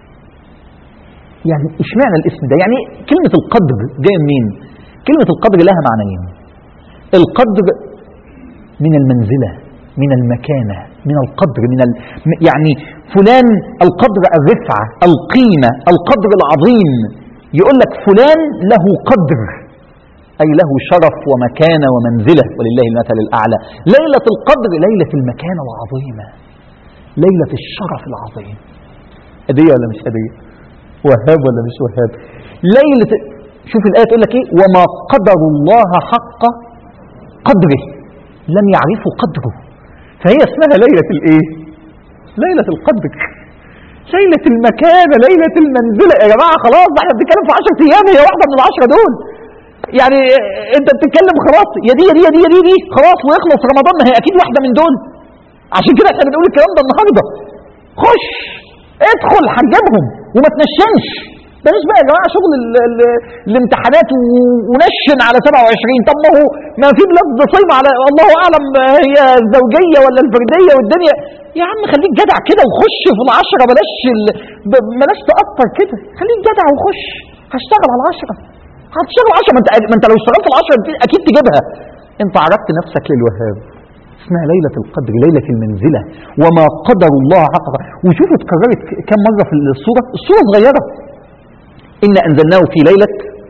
يعني اشمعنى الاسم ده؟ يعني كلمة القدر جاية منين؟ كلمة القدر لها معنيين. القدر من المنزلة، من المكانة، من القدر، يعني فلان القدر الرفعة، القيمة، القدر العظيم. يقول لك فلان له قدر، أي له شرف ومكانة ومنزلة، ولله المثل الأعلى. ليلة القدر ليلة المكانة العظيمة، ليلة الشرف العظيم. هدية ولا مش هدية؟ وهاب ولا مش وهاب؟ ليلة، شوف الآية تقول لك إيه؟ وما قدر الله حق قدره، لم يعرفوا قدره. فهي اسمها ليلة الايه؟ ليلة القدر، ليلة المكانة، ليلة المنزلة. يا جماعة خلاص احنا بنتكلم في 10 ايام، هي واحدة من ال10 دول. يعني انت بتتكلم خلاص يا دي يا دي يا دي يا دي خلاص، ويخلص رمضان، ما هي اكيد واحدة من دول. عشان كده احنا بنقول الكلام ده النهارده. خش ادخل حجبهم وما تنشنش. بلاش بقى يا جماعه شغل الامتحانات ونشن على 27. طب ما في بلاد صايمه على الله اعلم هي الزوجيه ولا الفرديه والدنيا. يا عم خليك جدع كده وخش في ال10. بلاش تقطر كده، خليك جدع وخش. هشتغل على ال10، هتشتغل 10. ما انت لو اشتغلت ال10 اكيد تجيبها. انت عرفت نفسك للوهاب. اسمها ليلة القدر، ليلة المنزلة. وما قدر الله حق. وشوفوا اتكررت كم مرة في السورة صغيرة. إن أنزلناه في ليلة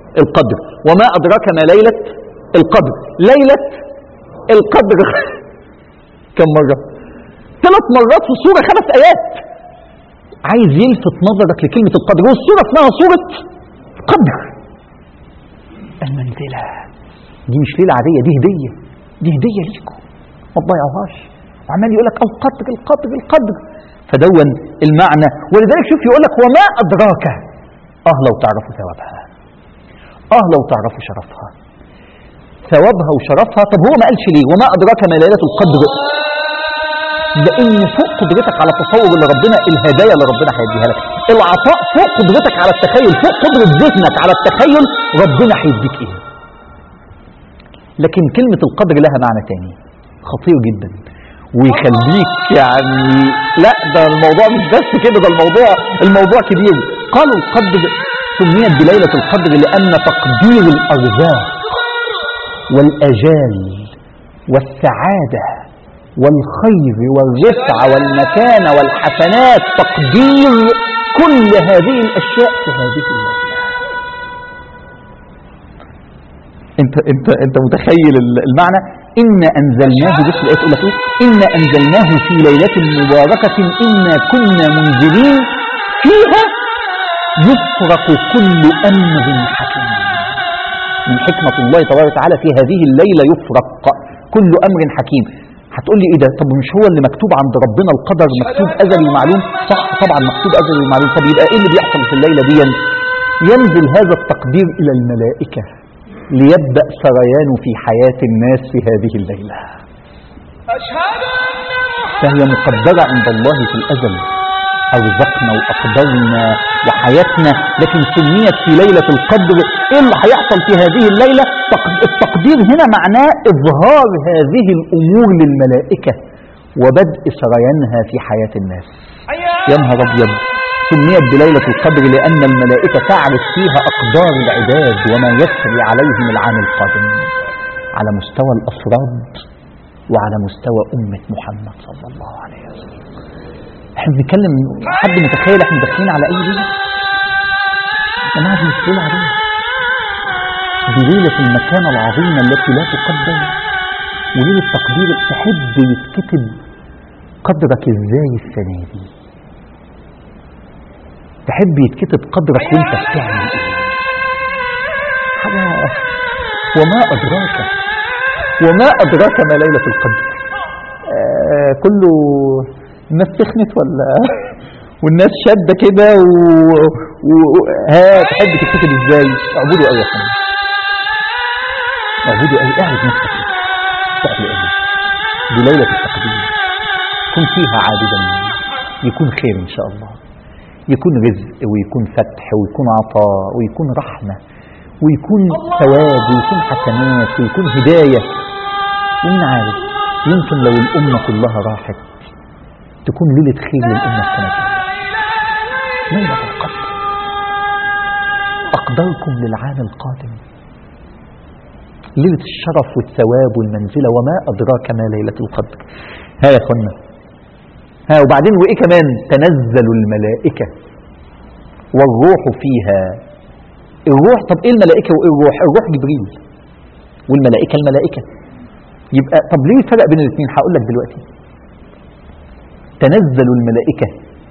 القدر. وما أدراك ما ليلة القدر. ليلة القدر كم مرة؟ 3 مرات في السورة، 5 آيات. عايز يلفت نظرك لكلمة القدر، والسورة اسمها سورة قدر. المنزلة دي مش ليلة عادية، دي هدية، دي هدية ليكم ما تضيعوهاش. وعمال يقول لك القدر القدر القدر، فدون المعنى. ولذلك شوف يقول لك وما أدراك، لو تعرفوا ثوابها، لو تعرفوا شرفها، ثوابها وشرفها. طب هو ما قالش ليه وما أدراك ما ليلة القدر؟ لأن فوق قدرتك على تصور اللي ربنا، الهدايا اللي ربنا هيديها لك، العطاء فوق قدرتك على التخيل، فوق قدرة ذهنك على التخيل ربنا هيديك ايه. لكن كلمة القدر لها معنى تاني خطير جدا ويخليك يعني لا ده الموضوع مش بس كده، ده الموضوع كبير. قالوا القدر سميت بليلة القدر لأن تقدير الأرزاق والأجال والسعادة والخير والرفعة والمكانة والحسنات، تقدير كل هذه الأشياء في هذه الليلة. انت متخيل المعنى؟ إنا أنزلناه، بس الآية تقول لك إيه؟ إنا أنزلناه في ليلة مباركة إنا كنا منذرين فيها يفرق كل أمر حكيم. من حكمة الله تبارك وتعالى في هذه الليلة يفرق كل أمر حكيم. هتقول لي ايه ده؟ طب مش هو اللي مكتوب عند ربنا القدر مكتوب ازلي ومعلوم؟ صح طبعا مكتوب ازلي ومعلوم. طب يبقى ايه اللي بيحصل في الليله دي؟ ينزل هذا التقدير الى الملائكه ليبدا سريانه في حياه الناس في هذه الليله. فهي مقدره عند الله في الازل، ارزقنا واقدرنا وحياتنا، لكن سميت في ليله القدر. ايه اللي هيحصل في هذه الليله؟ التقدير هنا معناه اظهار هذه الامور للملائكه وبدء سريانها في حياه الناس. يا نهار ابيض، سميت بليله القدر لان الملائكه تعرف فيها اقدار العباد وما يسري عليهم العام القادم على مستوى الافراد وعلى مستوى امه محمد صلى الله عليه وسلم. احنا بنتكلم، حد متخيل احنا داخلين على اي ليله؟ جماعه دي مش ليله عاديه، دي ليله المكانه العظيمه التي لا تقدر، وليله تقدير. تحب يتكتب قدرك ازاي السنه دي؟ تحب يتكتب قدرك وانت بتعمل ايه؟ حاجه. وما ادراك ما ليله القدر. كله الناس سخنت ولا والناس شاده كده تحب تكتب ازاي؟ اعبدوا اي حاجه، اعبدوا اي، اعبد نفسك، تعبد اي بليله التقدير. كن فيها عابدا، يكون خير ان شاء الله، يكون رزق ويكون فتح ويكون عطاء ويكون رحمه ويكون ثواب ويكون حسنات ويكون هدايه. ومين عارف، يمكن لو الامه كلها راحت تكون ليلة خير للأمة السنة دي. ليلة القدر أقدركم للعام القادم، ليلة الشرف والثواب والمنزلة. وما أدراك ما ليلة القدر. ها يا أخوانا، وبعدين وإيه كمان؟ تنزل الملائكة والروح فيها. الروح، طب إيه الملائكة وإيه الروح؟ الروح جبريل والملائكة الملائكة. يبقى طب ليه فرق بين الاثنين؟ هقول لك دلوقتي. تنزل الملائكة،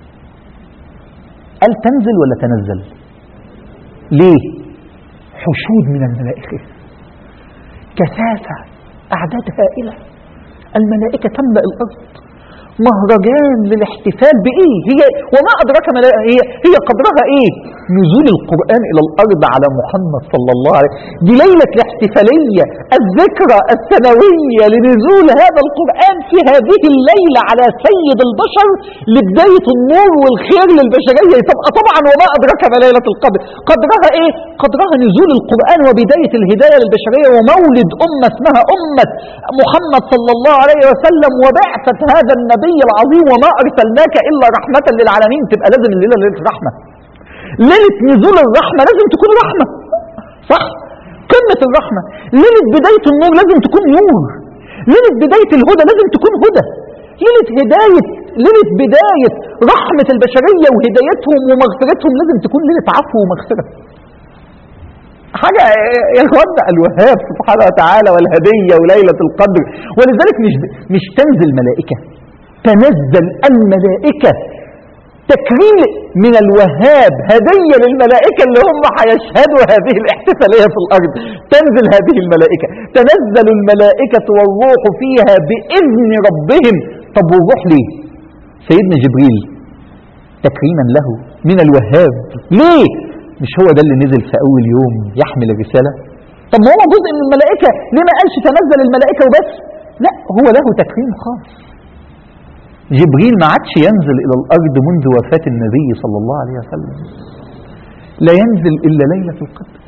قال تنزل ولا تنزل؟ ليه؟ حشود من الملائكة، كثافة، أعداد هائلة. الملائكة تملأ الأرض، مهرجان للاحتفال بإيه؟ هي وما أدراك ما هي قدرها إيه؟ نزول القرآن إلى الأرض على محمد صلى الله عليه وسلم. دي ليلة الاحتفالية، الذكرى السنوية لنزول هذا القرآن في هذه الليلة على سيد البشر لبداية النور والخير للبشرية. طبعا وما أدراك ما ليلة القدر. قدرها إيه؟ قدرها نزول القرآن وبداية الهداية للبشرية ومولد أمة اسمها أمة محمد صلى الله عليه وسلم وبعثة هذا النبي العظيم. وما أرسلناك إلا رحمة للعالمين. تبقى لازم الليلة ليلة الرحمة، ليلة نزول الرحمة لازم تكون رحمة، صح؟ قمة الرحمة. ليلة بداية النور لازم تكون نور، ليلة بداية الهدى لازم تكون هدى، ليلة بداية رحمة البشرية وهدايتهم ومغفرتهم لازم تكون ليلة عفو ومغفرة. حاجة يا اخوانا. الوهاب سبحانه وتعالى والهدية وليلة القدر. ولذلك مش تنزل ملائكة، تنزل الملائكة تكريم من الوهاب، هدية للملائكة اللي هم هيشهدوا هذه الاحتفالية في الأرض. تنزل هذه الملائكة، تنزل الملائكة والروح فيها بإذن ربهم. طب والروح ليه؟ سيدنا جبريل تكريما له من الوهاب. ليه؟ مش هو ده اللي نزل في أول يوم يحمل الرسالة؟ طب ما هو جزء من الملائكة، ليه ما قالش تنزل الملائكة وبس؟ لا، هو له تكريم خاص. جبريل ما عادش ينزل إلى الأرض منذ وفاة النبي صلى الله عليه وسلم، لا ينزل إلا ليلة القدر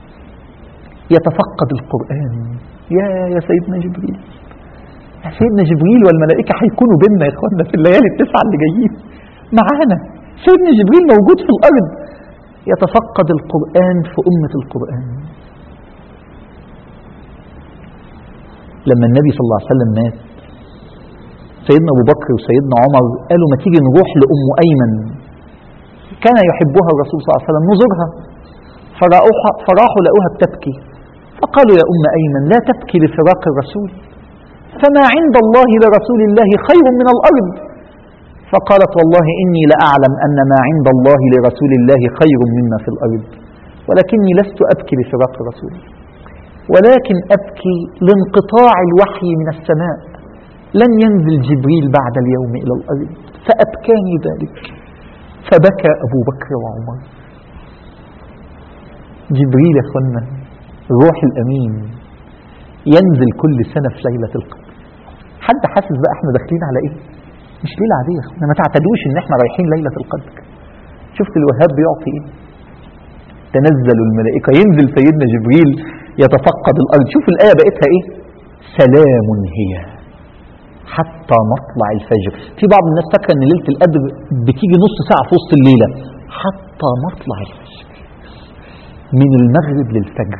يتفقد القرآن. يا سيدنا جبريل، يا سيدنا جبريل والملائكة هيكونوا بيننا يا إخواننا في الليالي التسعة اللي جايين معانا. سيدنا جبريل موجود في الأرض يتفقد القرآن في أمة القرآن. لما النبي صلى الله عليه وسلم مات، سيدنا أبو بكر وسيدنا عمر قالوا ما تيجي نروح لأم أيمن، كان يحبها الرسول صلى الله عليه وسلم، نزورها. فراحوا لقوها بتبكي، فقالوا يا أم أيمن لا تبكي لفراق الرسول، فما عند الله لرسول الله خير من الأرض. فقالت والله إني لأعلم أن ما عند الله لرسول الله خير مما في الأرض، ولكني لست أبكي لفراق الرسول، ولكن أبكي لانقطاع الوحي من السماء. لن ينزل جبريل بعد اليوم إلى الأرض، فأبكاني ذلك. فبكى أبو بكر وعمر. جبريل يا أخوانا الروح الأمين ينزل كل سنة في ليلة القدر. حد حاسس بقى احنا داخلين على ايه؟ مش ليلة عادية، ما تعتدوش ان احنا رايحين ليلة القدر. شفت الوهاب بيعطي ايه؟ تنزل الملائكة، ينزل سيدنا جبريل يتفقد الأرض. شوف الآية بقيتها ايه؟ سلام هي حتى مطلع الفجر. في بعض الناس فاكره ان ليله القدر بتيجي نص ساعه في وسط الليله. حتى مطلع الفجر، من المغرب للفجر.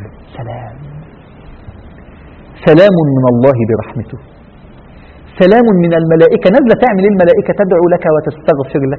سلام من الله برحمته، سلام من الملائكه. نازله تعمل ايه الملائكه؟ تدعو لك وتستغفر لك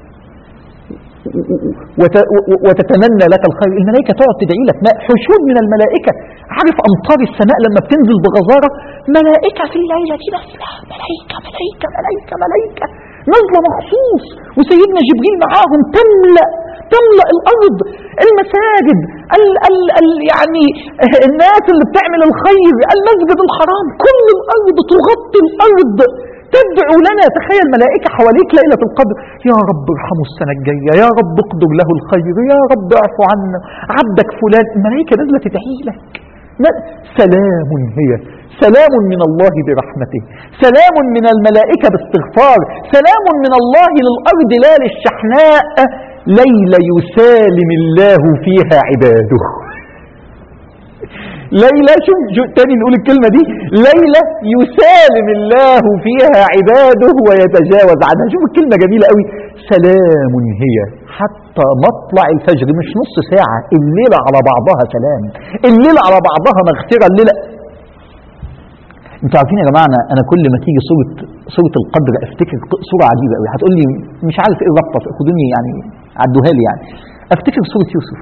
وتتمنى لك الخير. الملائكه تقعد تدعي لك، حشود من الملائكه. عارف امطار السماء لما بتنزل بغزاره؟ ملائكه في الليله دي نازله، ملائكه ملائكه ملائكه ملائكه نازله مخصوص، وسيدنا جبريل معاهم. تملا الارض، المساجد، يعني الناس اللي بتعمل الخير، المسجد الحرام، كل الارض تغطي الارض تدعو لنا. تخيل ملائكة حواليك ليلة القدر، يا رب ارحمه السنة الجاية، يا رب اقدر له الخير، يا رب اعفو عنا عبدك فلان. الملائكة نازلة تدعي لك. سلام هي، سلام من الله برحمته، سلام من الملائكة باستغفار، سلام من الله للأرض لا للشحناء. ليلة يسالم الله فيها عباده. ليلة، شوف تاني نقول الكلمة دي، ليلة يسالم الله فيها عباده ويتجاوز عنها. شوف الكلمة جميلة قوي، سلام هي حتى مطلع الفجر. مش نص ساعة، الليلة على بعضها سلام، الليلة على بعضها مغفرة. الليلة انتوا عارفين يا جماعة، أنا كل ما تيجي سورة القدر أفتكر سورة عجيبة قوي. هتقول لي مش عارف إيه الربطة، خدوني يعني عدوها لي يعني. أفتكر سورة يوسف،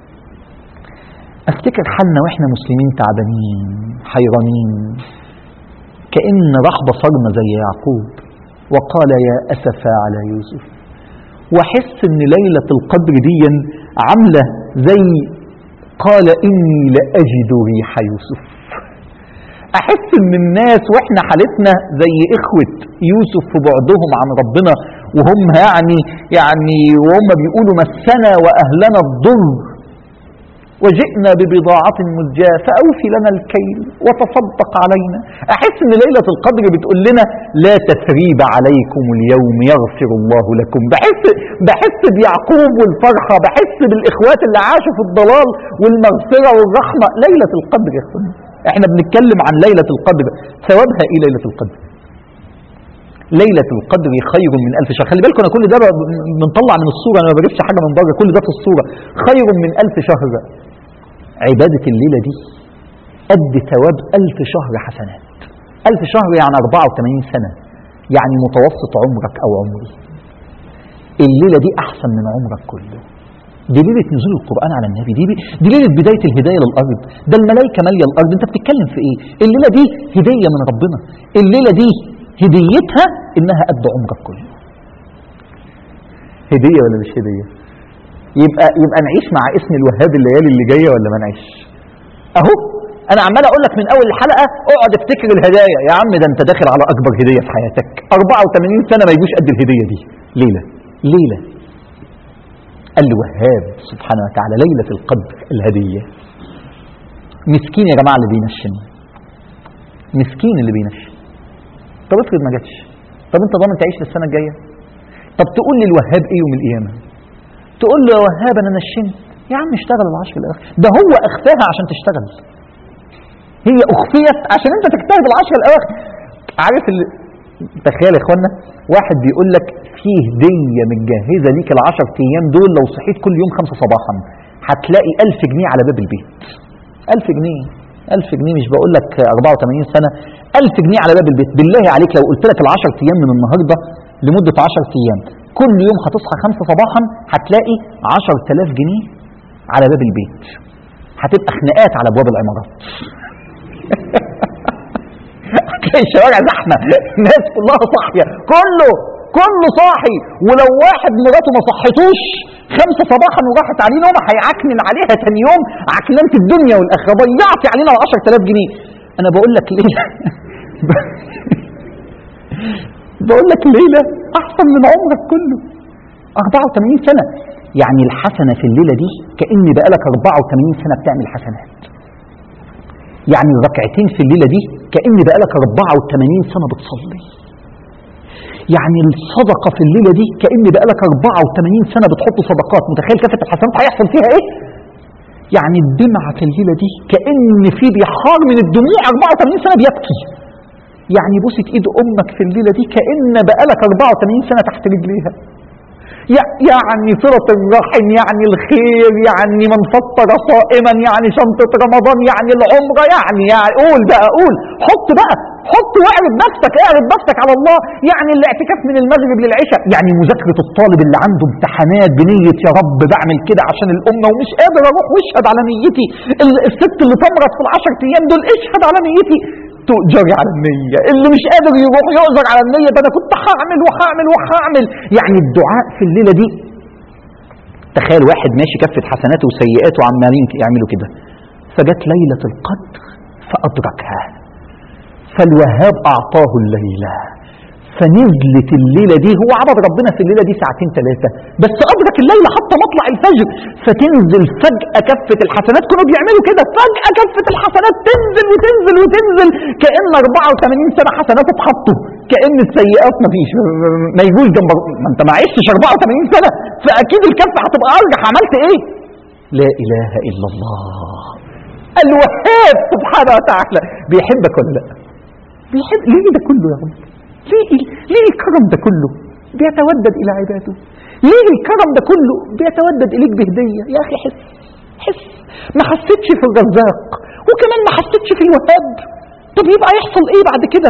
أفتكر حالنا وإحنا مسلمين تعبانين حيرانين، كأن رحبة صرمة زي يعقوب وقال يا أسفا على يوسف. وأحس إن ليلة القدر دي عاملة زي قال إني لأجد ريح يوسف. أحس إن الناس وإحنا حالتنا زي إخوة يوسف في بعدهم عن ربنا، وهم يعني وهم بيقولوا مسنا وأهلنا الضر وجئنا ببضاعة مزجاة فأوفي لنا الكيل وتصدق علينا. أحس إن ليلة القدر بتقول لنا لا تثريب عليكم اليوم يغفر الله لكم. بحس بيعقوب والفرحة، بحس بالإخوات اللي عاشوا في الضلال والمغفرة والرحمة. ليلة القدر يا أخوان، احنا بنتكلم عن ليلة القدر. ثوابها إيه ليلة القدر؟ ليلة القدر خير من 1000 شهر. خلي بالكم أنا كل ده بنطلع من الصورة، أنا ما بجيبش حاجة من بره، كل ده في الصورة. خير من 1000 شهر. عبادة الليلة دي قد ثواب 1000 شهر حسنات. 1000 شهر يعني 84 سنة، يعني متوسط عمرك أو عمري. الليلة دي أحسن من عمرك كله. دي ليلة نزول القرآن على النبي، دي ليلة بداية الهداية للأرض، ده الملائكة مالية الأرض. أنت بتتكلم في إيه؟ الليلة دي هدية من ربنا، الليلة دي هديتها إنها قد عمرك كله. هدية ولا مش هدية؟ يبقى نعيش مع اسم الوهاب الليالي اللي جاية ولا ما نعيش؟ أهو أنا عمال أقول لك من أول الحلقة اقعد افتكر الهدايا. يا عم ده أنت داخل على أكبر هدية في حياتك، 84 سنة ما يجوش قد الهدية دي. ليلة الوهاب سبحانه وتعالى، ليلة القدر الهدية. مسكين يا جماعة اللي بينشن، مسكين اللي بينشن. طب افرض ما جاتش، طب انت ضامن تعيش للسنة الجاية؟ طب تقول لي الوهاب ايه يوم القيامة؟ تقول له يا وهاب انا نشنت، يا عم اشتغل العشر الاواخر. ده هو اخفاها عشان تشتغل، هي اخفيت عشان انت تجتهد العشر الاواخر. عارف تخيل يا اخوانا واحد بيقول لك في هدية متجهزة ليك ال10 ايام دول، لو صحيت كل يوم 5 صباحا هتلاقي 1000 جنيه على باب البيت. 1000 جنيه، 1000 جنيه، مش بقول لك 84 سنة، 1000 جنيه على باب البيت. بالله عليك لو قلت لك ال10 ايام من النهاردة لمدة 10 ايام كل يوم هتصحى 5 صباحا هتلاقي 10000 جنيه على باب البيت، هتبقى خناقات على ابواب العمارات. هتلاقي الشوارع زحمة، الناس كلها صاحية، كله صاحي. ولو واحد مراته ما صحتوش 5 صباحا وراحت عليه نومه هيعكنن عليها تاني يوم عكننة الدنيا والآخرة، ضيعتي علينا 10000 جنيه. أنا بقول لك ليلة بقول لك ليلة أحسن من عمرك كله. 84 سنة يعني الحسنة في الليلة دي كأن بقالك 84 سنة بتعمل حسنات. يعني الركعتين في الليلة دي كأن بقالك 84 سنة بتصلي. يعني الصدقة في الليلة دي كأن بقالك 84 سنة بتحط صدقات. متخيل كافة الحسنات هيحصل فيها ايه؟ يعني الدمعة في الليلة دي كأن في بحار من الدموع 84 سنة بيبكي. يعني بوسة ايد امك في الليلة دي كأن بقالك 84 سنة تحت رجليها. يعني صلة الرحم، يعني الخير، يعني من فطر صائما، يعني شنطة رمضان، يعني العمرة، يعني قول بقى، قول، حط واعرض نفسك على الله. يعني الاعتكاف من المغرب للعشاء، يعني مذاكرة الطالب اللي عنده امتحانات بنية يا رب بعمل كده عشان الأمة ومش قادر أروح واشهد على نيتي. الست اللي تمرض في ال10 ايام دول اشهد على نيتي، تؤجر على النية. اللي مش قادر يروح يؤجر على النية، ده أنا كنت هعمل. يعني الدعاء في الليلة دي، تخيل واحد ماشي كفة حسناته وسيئاته عمالين يعملوا كده، فجت ليلة القدر فأدركها، فالوهاب أعطاه الليلة، فنزلت الليلة دي. هو عبد ربنا في الليلة دي 2-3 بس أدرك الليلة حتى مطلع الفجر، فتنزل فجأة كفة الحسنات. كانوا بيعملوا كده، فجأة كفة الحسنات تنزل كأن 84 سنة حسنات اتحطوا، كأن السيئات مفيش، ما يجوش جنب. ما انت ما عشتش 84 سنة، فأكيد الكفة هتبقى أرجح. عملت ايه؟ لا إله إلا الله الوهاب سبحانه وتعالى. بيحبك ولا لا؟ بيحب. ليه ده كله يا رب؟ ليه الكرم ده كله؟ بيتودد إلى عباده. ليه الكرم ده كله؟ بيتودد إليك بهدية. يا أخي حس. ما حسيتش في الرزاق وكمان ما حسيتش في الوهاب، طب يبقى يحصل ايه بعد كده؟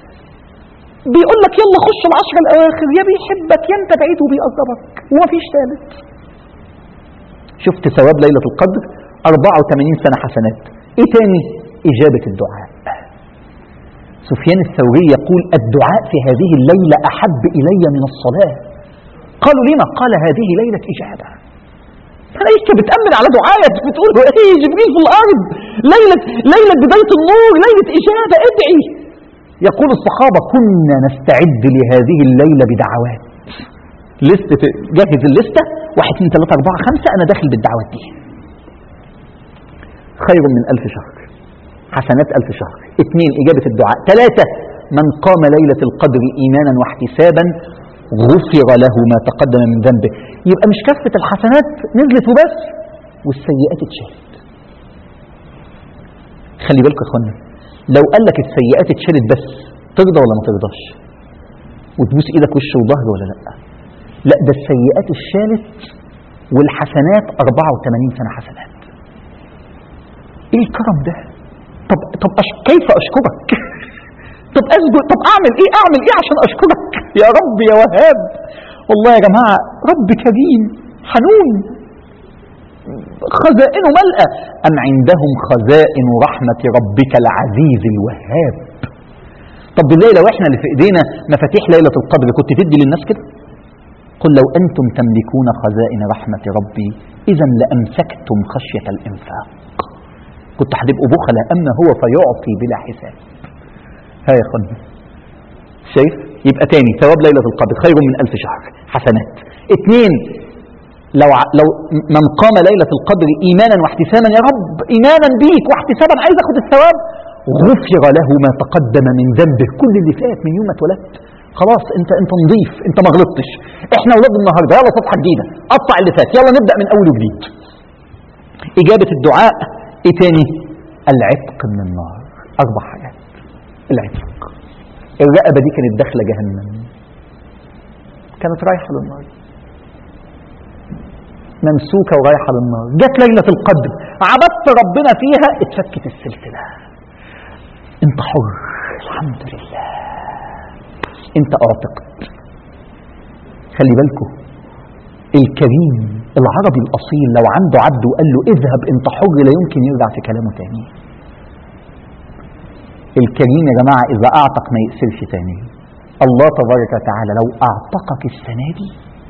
بيقول لك يلا خش ال10 الأواخر، يا بيحبك يا انت بعيد وبيقربك ومفيش ثالث. شفت ثواب ليلة القدر؟ 84 سنة حسنات. ايه تاني؟ إجابة الدعاء. سفيان الثوري يقول الدعاء في هذه الليلة أحب إلي من الصلاة. قالوا لما؟ قال هذه ليلة إجابة. فليك بتأمن على دعاية، بتقول ايه جبريل في الأرض، ليلة بداية النور، ليلة إجابة، ادعي. يقول الصحابة كنا نستعد لهذه الليلة بدعوات. لستة، جهز اللستة 1 2 3 4 5 أنا داخل بالدعوات دي. خير من 1000 شهر، حسنات 1000 شهر. 2 إجابة الدعاء. 3 من قام ليلة القدر إيمانا واحتسابا غفر له ما تقدم من ذنبه. يبقى مش كفة الحسنات نزلت وبس، والسيئات اتشالت. خلي بالكم يا اخوانا، لو قال لك السيئات اتشالت بس ترضى ولا ما ترضاش؟ وتبوس ايدك وش وظهر ولا لا؟ لا، ده السيئات اتشالت والحسنات 84 سنة حسنات. ايه الكرم ده؟ طب كيف اشكرك؟ طب اسجد، طب اعمل ايه عشان اشكرك يا رب يا وهاب؟ والله يا جماعة رب كريم حنون خزائنه ملأة. أم عندهم خزائن رحمة ربك العزيز الوهاب. طب بالله لو احنا اللي في ايدينا مفاتيح ليلة القدر كنت تدي للناس كده؟ قل لو أنتم تملكون خزائن رحمة ربي إذا لأمسكتم خشية الإنفاق، كنت هتبقوا بخلة. أما هو فيعطي بلا حساب. ها يا اخوانا شايف؟ يبقى تاني ثواب ليلة القدر خير من 1000 شهر حسنات. 2 لو من قام ليلة القدر إيمانا واحتسابا، يا رب إيمانا بيك واحتسابا عايز أخد الثواب، غفر له ما تقدم من ذنبه، كل اللي فات من يوم ما اتولدت خلاص، انت نظيف، انت ما غلطتش. احنا اولاد النهارده يلا صفحه جديده، قطع اللي فات، يلا نبدا من اول وجديد. اجابه الدعاء. ايه تاني؟ العتق من النار. 4 حاجات. العتق، الرقبه دي كانت داخله جهنم، كانت رايحه للنار، ممسوكه ورايحه للنار، جت ليله القدر عبدت ربنا فيها اتفكت السلسله، انت حر الحمد لله، انت اعتقد. خلي بالكم الكريم العربي الاصيل لو عنده عبد وقال له اذهب انت حر لا يمكن يرجع في كلامه تاني. الكريم يا جماعه اذا اعتق ما يقسلش تاني. الله تبارك وتعالى لو اعتقك السنه دي،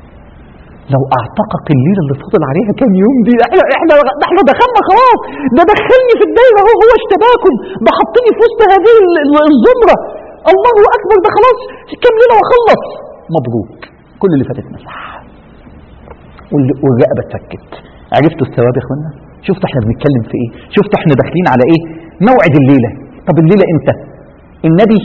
لو اعتقك الليله اللي فاضل عليها كام يوم دي، احنا دخلنا خلاص، ده دخلني في الدايره، هو اشتباكم، ده حطني في وسط هذه الزمره، الله اكبر، ده خلاص كام ليله واخلص. مبروك، كل اللي فاتت مسح والرقبه اتفكت. عرفتوا الثواب يا اخوانا؟ شفتوا احنا بنتكلم في ايه؟ شفتوا احنا داخلين على ايه؟ موعد الليله. طب الليله امتى؟ النبي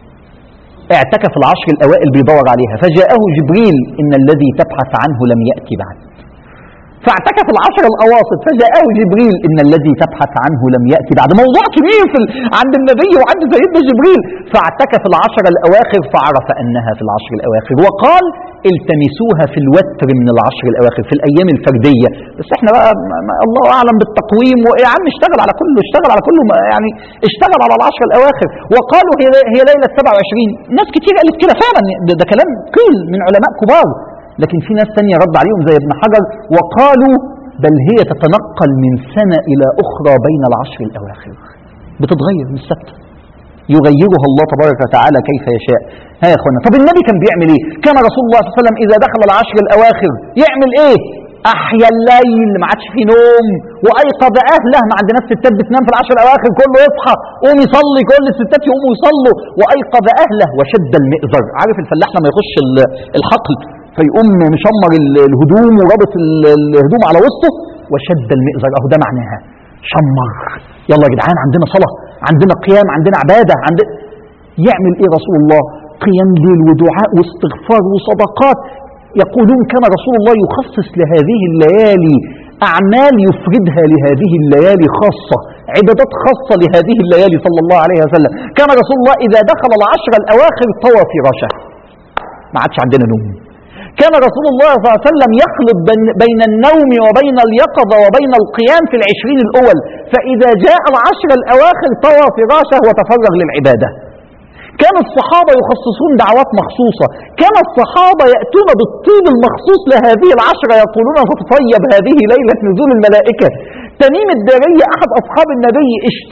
اعتكف العشر الاوائل بيدور عليها، فجاءه جبريل ان الذي تبحث عنه لم ياتي بعد. فاعتكف العشر الاواسط، فجاءه جبريل ان الذي تبحث عنه لم ياتي بعد. موضوع كبير عند النبي وعند سيدنا جبريل. فاعتكف العشر الاواخر فعرف انها في العشر الاواخر، وقال التمسوها في الوتر من العشر الاواخر، في الايام الفرديه. بس احنا بقى الله اعلم بالتقويم، ويا عم اشتغل على كله، اشتغل على كله، يعني اشتغل على العشر الاواخر. وقالوا هي ليله 27. ناس كتير قالت كده فعلا، ده كلام قيل من علماء كبار، لكن في ناس تانية رد عليهم زي ابن حجر وقالوا بل هي تتنقل من سنة إلى أخرى بين العشر الأواخر، بتتغير مش ثابتة، يغيرها الله تبارك وتعالى كيف يشاء. ها يا اخوانا، طب النبي كان بيعمل ايه؟ كان رسول الله صلى الله عليه وسلم إذا دخل العشر الأواخر يعمل ايه؟ أحيا الليل، ما عادش فيه نوم، وأيقظ أهله. ما عندنا ستات بتنام في العشر الأواخر، كله يصحى قوم يصلي، كل الستات يقوموا يصلوا. وأيقظ أهله وشد المئزر. عارف الفلاح لما يخش الحقل فيقوم مشمر الهدوم ورابط الهدوم على وسطه، وشد المئزر، اهو ده معناها شمر. يلا يا جدعان عندنا صلاة، عندنا قيام، عندنا عبادة، يعمل ايه رسول الله؟ قيام ليل ودعاء واستغفار وصدقات. يقولون كان رسول الله يخصص لهذه الليالي أعمال يفردها لهذه الليالي خاصة، عبادات خاصة لهذه الليالي صلى الله عليه وسلم. كان رسول الله إذا دخل العشر الأواخر طوى فراشه، ما عادش عندنا نوم. كان رسول الله صلى الله عليه وسلم يخلط بين النوم وبين اليقظة وبين القيام في 20 الأول، فإذا جاء العشر الأواخر طوى فراشه وتفرغ للعبادة. كان الصحابة يخصصون دعوات مخصوصة، كان الصحابة يأتون بالطيب المخصوص لهذه العشرة، يقولون تتطيب هذه ليلة نزول الملائكة. تميم الداري أحد أصحاب النبي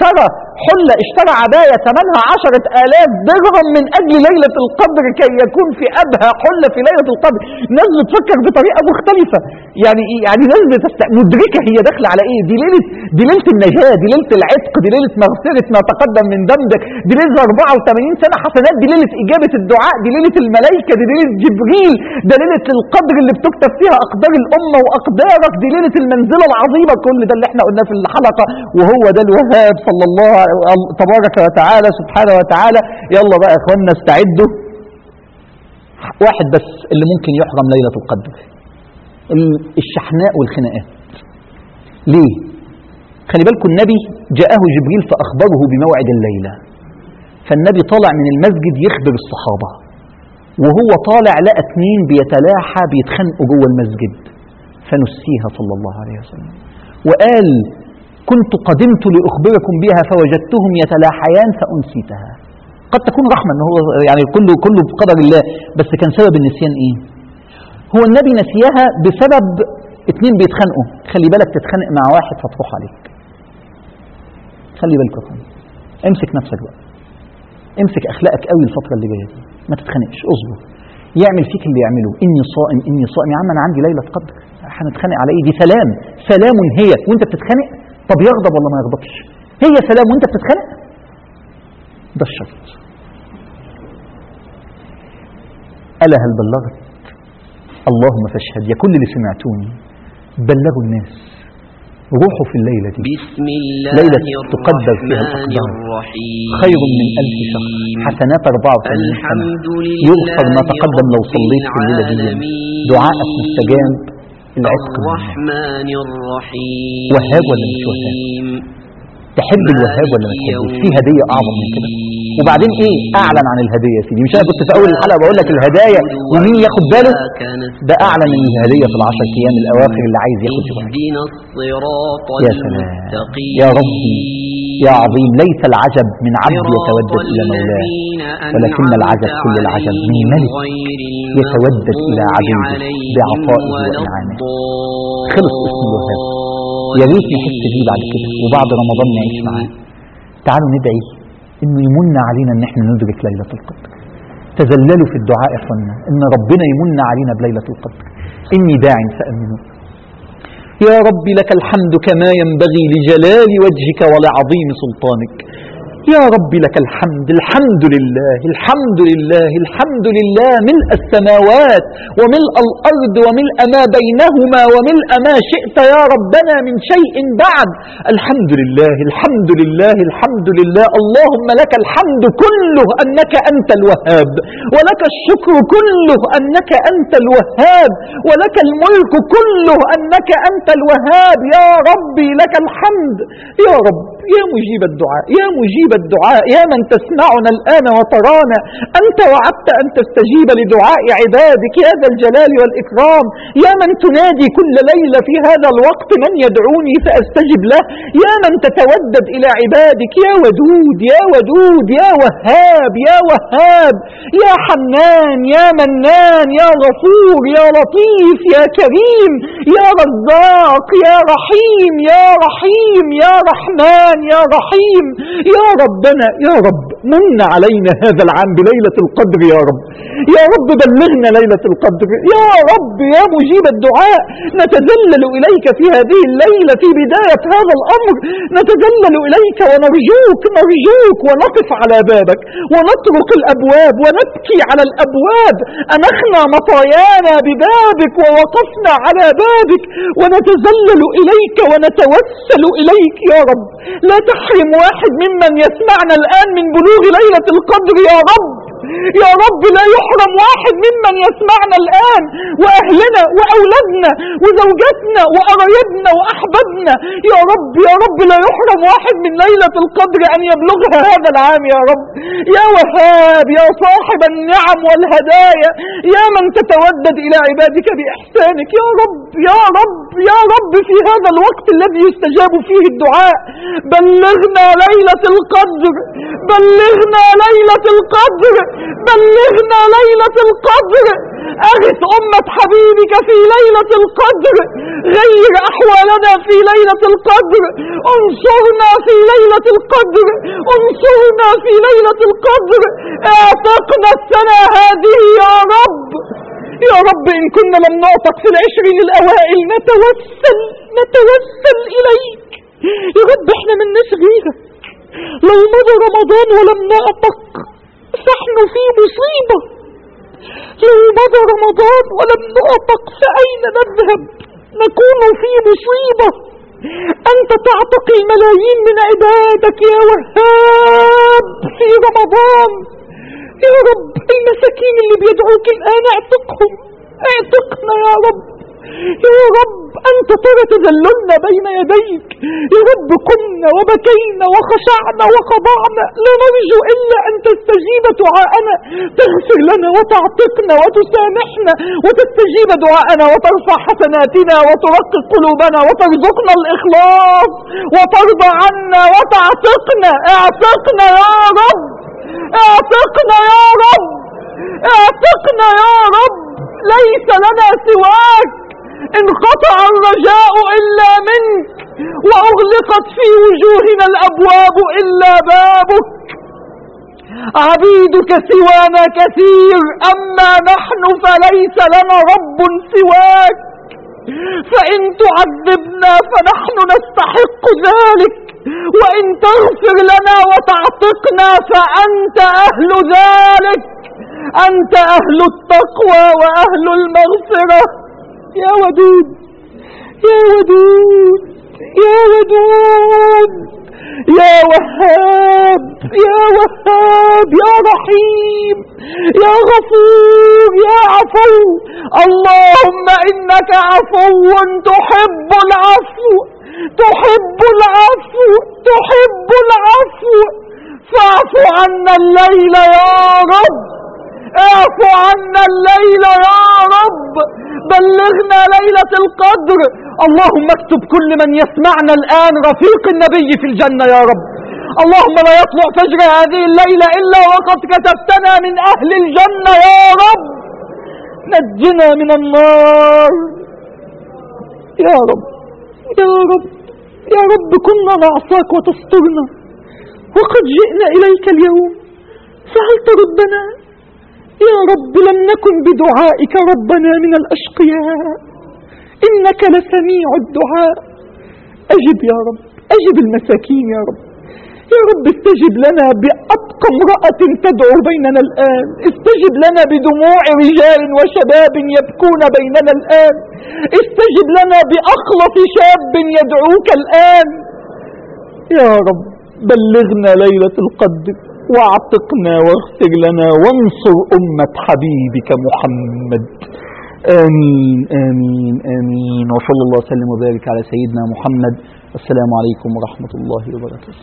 اشترى عباية ثمنها 10,000 درهم من أجل ليلة القدر كي يكون في أبهى حلة في ليلة القدر. ناس بتفكر بطريقة مختلفة، يعني ناس مدركة هي داخلة على إيه. دي ليلة النجاة، دي ليلة العتق، دي ليلة مغفرة ما تقدم من ذنبك، دي ليلة 84 سنة حسنات، دي ليلة إجابة الدعاء، دي ليلة الملائكة، دي ليلة جبريل، ده ليلة القدر اللي بتكتب فيها أقدار الأمة وأقدارك، دي ليلة المنزلة العظيمة. كل ده اللي احنا قلنا في الحلقة، وهو ده الوهاب صلى الله تبارك وتعالى سبحانه وتعالى. يلا بقى يا اخوانا استعدوا. واحد بس اللي ممكن يحرم ليلة القدر، الشحناء والخناقات. ليه؟ خلي بالكم النبي جاءه جبريل فأخبره بموعد الليلة، فالنبي طالع من المسجد يخبر الصحابة، وهو طالع لقى 2 بيتلاحى بيتخانقوا جوه المسجد، فنسيها صلى الله عليه وسلم وقال كنت قدمت لأخبركم بها فوجدتهم يتلاحيان فأنسيتها. قد تكون رحمة، إن هو يعني كله بقدر الله، بس كان سبب النسيان إيه؟ هو النبي نسيها بسبب 2 بيتخانقوا، خلي بالك تتخانق مع واحد فتروح عليك. خلي بالك يا اخوان، امسك نفسك بقى، امسك اخلاقك قوي الفتره اللي جايه دي، ما تتخانقش، اصبر. يعمل فيك اللي يعمله، اني صائم اني صائم، يا عم انا عندي ليله قدر، هنتخانق على ايه؟ دي سلام، سلام هي وانت بتتخانق. طب يغضب ولا ما يغضبش؟ هي سلام وانت بتتخانق. ده الشرط. الا هل بلغت؟ اللهم فاشهد يا كل اللي سمعتوني، بلغوا الناس، روحوا في الليلة دي، بسم الله ليلة تقدر فيها الأقدار، خير من 1000 شهر، حسنات 84 سنة، يغفر ما تقدم لو صليت في الليلة دي، دعاءك مستجاب، العتق الرحمن الرحيم. وهاب ولا مش وهاب؟ تحب الوهاب ولا ما تحبش؟ في هدية أعظم من كده. وبعدين ايه؟ اعلن عن الهدية يا سيدي. مش انا كنت في اول الحلقة بقول لك الهدايا ومين ياخد باله؟ ده اعلن الهدية في ال10 ايام الاواخر اللي عايز ياخد باله. يا سلام يا ربي يا عظيم. ليس العجب من عبد يتودد الى مولاه، ولكن العجب كل العجب من ملك يتودد الى عبيده بعطائه وانعامه. خلص اسم الوهاب. يا ريت نحس بيه بعد كده وبعد رمضان نعيش معاه. تعالوا ندعي انه يمن علينا ان احنا ندرك ليلة القدر. تذللوا في الدعاء يا اخوانا ان ربنا يمن علينا بليلة القدر. اني داع فامنوا. يا رب لك الحمد كما ينبغي لجلال وجهك ولعظيم سلطانك. يا رب لك الحمد. الحمد لله الحمد لله الحمد لله ملء السماوات وملء الأرض وملء ما بينهما وملء ما شئت يا ربنا من شيء بعد. الحمد لله الحمد لله الحمد لله. اللهم لك الحمد كله أنك أنت الوهاب، ولك الشكر كله أنك أنت الوهاب، ولك الملك كله أنك أنت الوهاب. يا ربي لك الحمد. يا رب يا مجيب الدعاء يا مجيب الدعاء يا من تسمعنا الآن وترانا. أنت وعدت أن تستجيب لدعاء عبادك يا ذا الجلال والإكرام. يا من تنادي كل ليلة في هذا الوقت من يدعوني فأستجب له. يا من تتودد إلى عبادك يا ودود يا ودود يا وهاب يا وهاب يا حنان يا منان يا غفور يا لطيف يا كريم يا رزاق يا رحيم يا رحيم يا رحمن يا رحيم. يا ربنا يا رب من علينا هذا العام بليلة القدر. يا رب يا رب بلغنا ليلة القدر. يا رب يا مجيب الدعاء نتذلل إليك في هذه الليلة في بداية هذا الأمر. نتذلل إليك ونرجوك نرجوك ونقف على بابك ونطرق الأبواب ونبكي على الأبواب. أنخنا مطايانا ببابك ووقفنا على بابك ونتذلل إليك ونتوسل إليك. يا رب لا تحرم واحد ممن يسمعنا الآن من بلوغ ليلة القدر. يا رب يا رب لا يحرم واحد ممن يسمعنا الآن، وأهلنا وأولادنا وزوجاتنا وقرايبنا وأحبابنا. يا رب يا رب لا يحرم واحد من ليلة القدر أن يبلغها هذا العام. يا رب يا وهاب يا صاحب النعم والهدايا يا من تتودد إلى عبادك بإحسانك. يا رب يا رب يا رب في هذا الوقت الذي يستجاب فيه الدعاء بلغنا ليلة القدر. بلغنا ليلة القدر. بلغنا ليلة القدر. أغث أمة حبيبك في ليلة القدر. غير أحوالنا في ليلة القدر. انصرنا في ليلة القدر. انصرنا في ليلة القدر. اعتقنا السنة هذه يا رب. يا رب إن كنا لم نعتق في ال20 الأوائل نتوسل إليك. يا رب احنا من ناس غيرك، لو مضى رمضان ولم نعتق فنحن في مصيبة. لو مضى رمضان ولم نعتق فأين نذهب؟ نكون في مصيبة. أنت تعتق الملايين من عبادك يا وهاب في رمضان. يا رب المساكين اللي بيدعوك الآن اعتقهم، اعتقنا يا رب. يا رب أنت ترى تذللنا بين يديك. يا رب قمنا وبكينا وخشعنا وخضعنا، لا نرجو إلا أن تستجيب دعاءنا، تغفر لنا وتعتقنا وتسامحنا وتستجيب دعاءنا وترفع حسناتنا وترقق قلوبنا وترزقنا الإخلاص وترضى عنا وتعتقنا. اعتقنا يا رب. اعتقنا يا رب. اعتقنا يا رب. ليس لنا سواك. انقطع الرجاء إلا منك، وأغلقت في وجوهنا الأبواب إلا بابك. عبيدك سوانا كثير، أما نحن فليس لنا رب سواك. فإن تعذبنا فنحن نستحق ذلك، وإن تغفر لنا وتعتقنا فأنت أهل ذلك. أنت أهل التقوى وأهل المغفرة. يا ودود يا ودود يا ودود يا وهاب يا وهاب يا رحيم يا غفور يا عفو. اللهم إنك عفو تحب العفو تحب العفو تحب العفو. فاعف عنا الليل يا رب، اعف عنا الليل يا رب، بلغنا ليلة القدر. اللهم اكتب كل من يسمعنا الآن رفيق النبي في الجنة يا رب. اللهم لا يطلع فجر هذه الليلة إلا وقد كتبتنا من أهل الجنة يا رب. نجنا من النار يا رب يا رب يا رب. كنا نعصاك وتسترنا، وقد جئنا إليك اليوم، فهل تردنا يا رب؟ لم نكن بدعائك ربنا من الأشقياء، إنك لسميع الدعاء. أجب يا رب، أجب المساكين يا رب. يا رب استجب لنا بأبقى امرأة تدعو بيننا الآن، استجب لنا بدموع رجال وشباب يبكون بيننا الآن، استجب لنا بأخلص شاب يدعوك الآن يا رب. بلغنا ليلة القدر، واعتقنا واغفر لنا، وانصر أمة حبيبك محمد. آمين آمين آمين. وصلى الله وسلم وبارك على سيدنا محمد. السلام عليكم ورحمة الله وبركاته.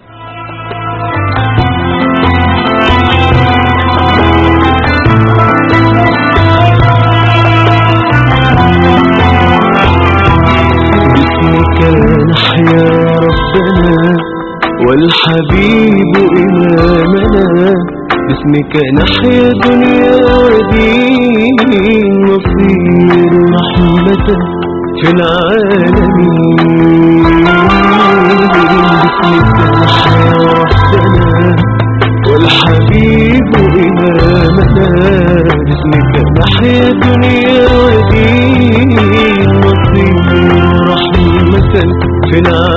باسمك نحيا ربنا والحبيب إمامنا، باسمك نحيا دنيا ودين، نصير رحمة في العالمين. باسمك نحيا ربنا والحبيب إمامنا، باسمك نحيا دنيا ودين، نصير رحمة في العالمين.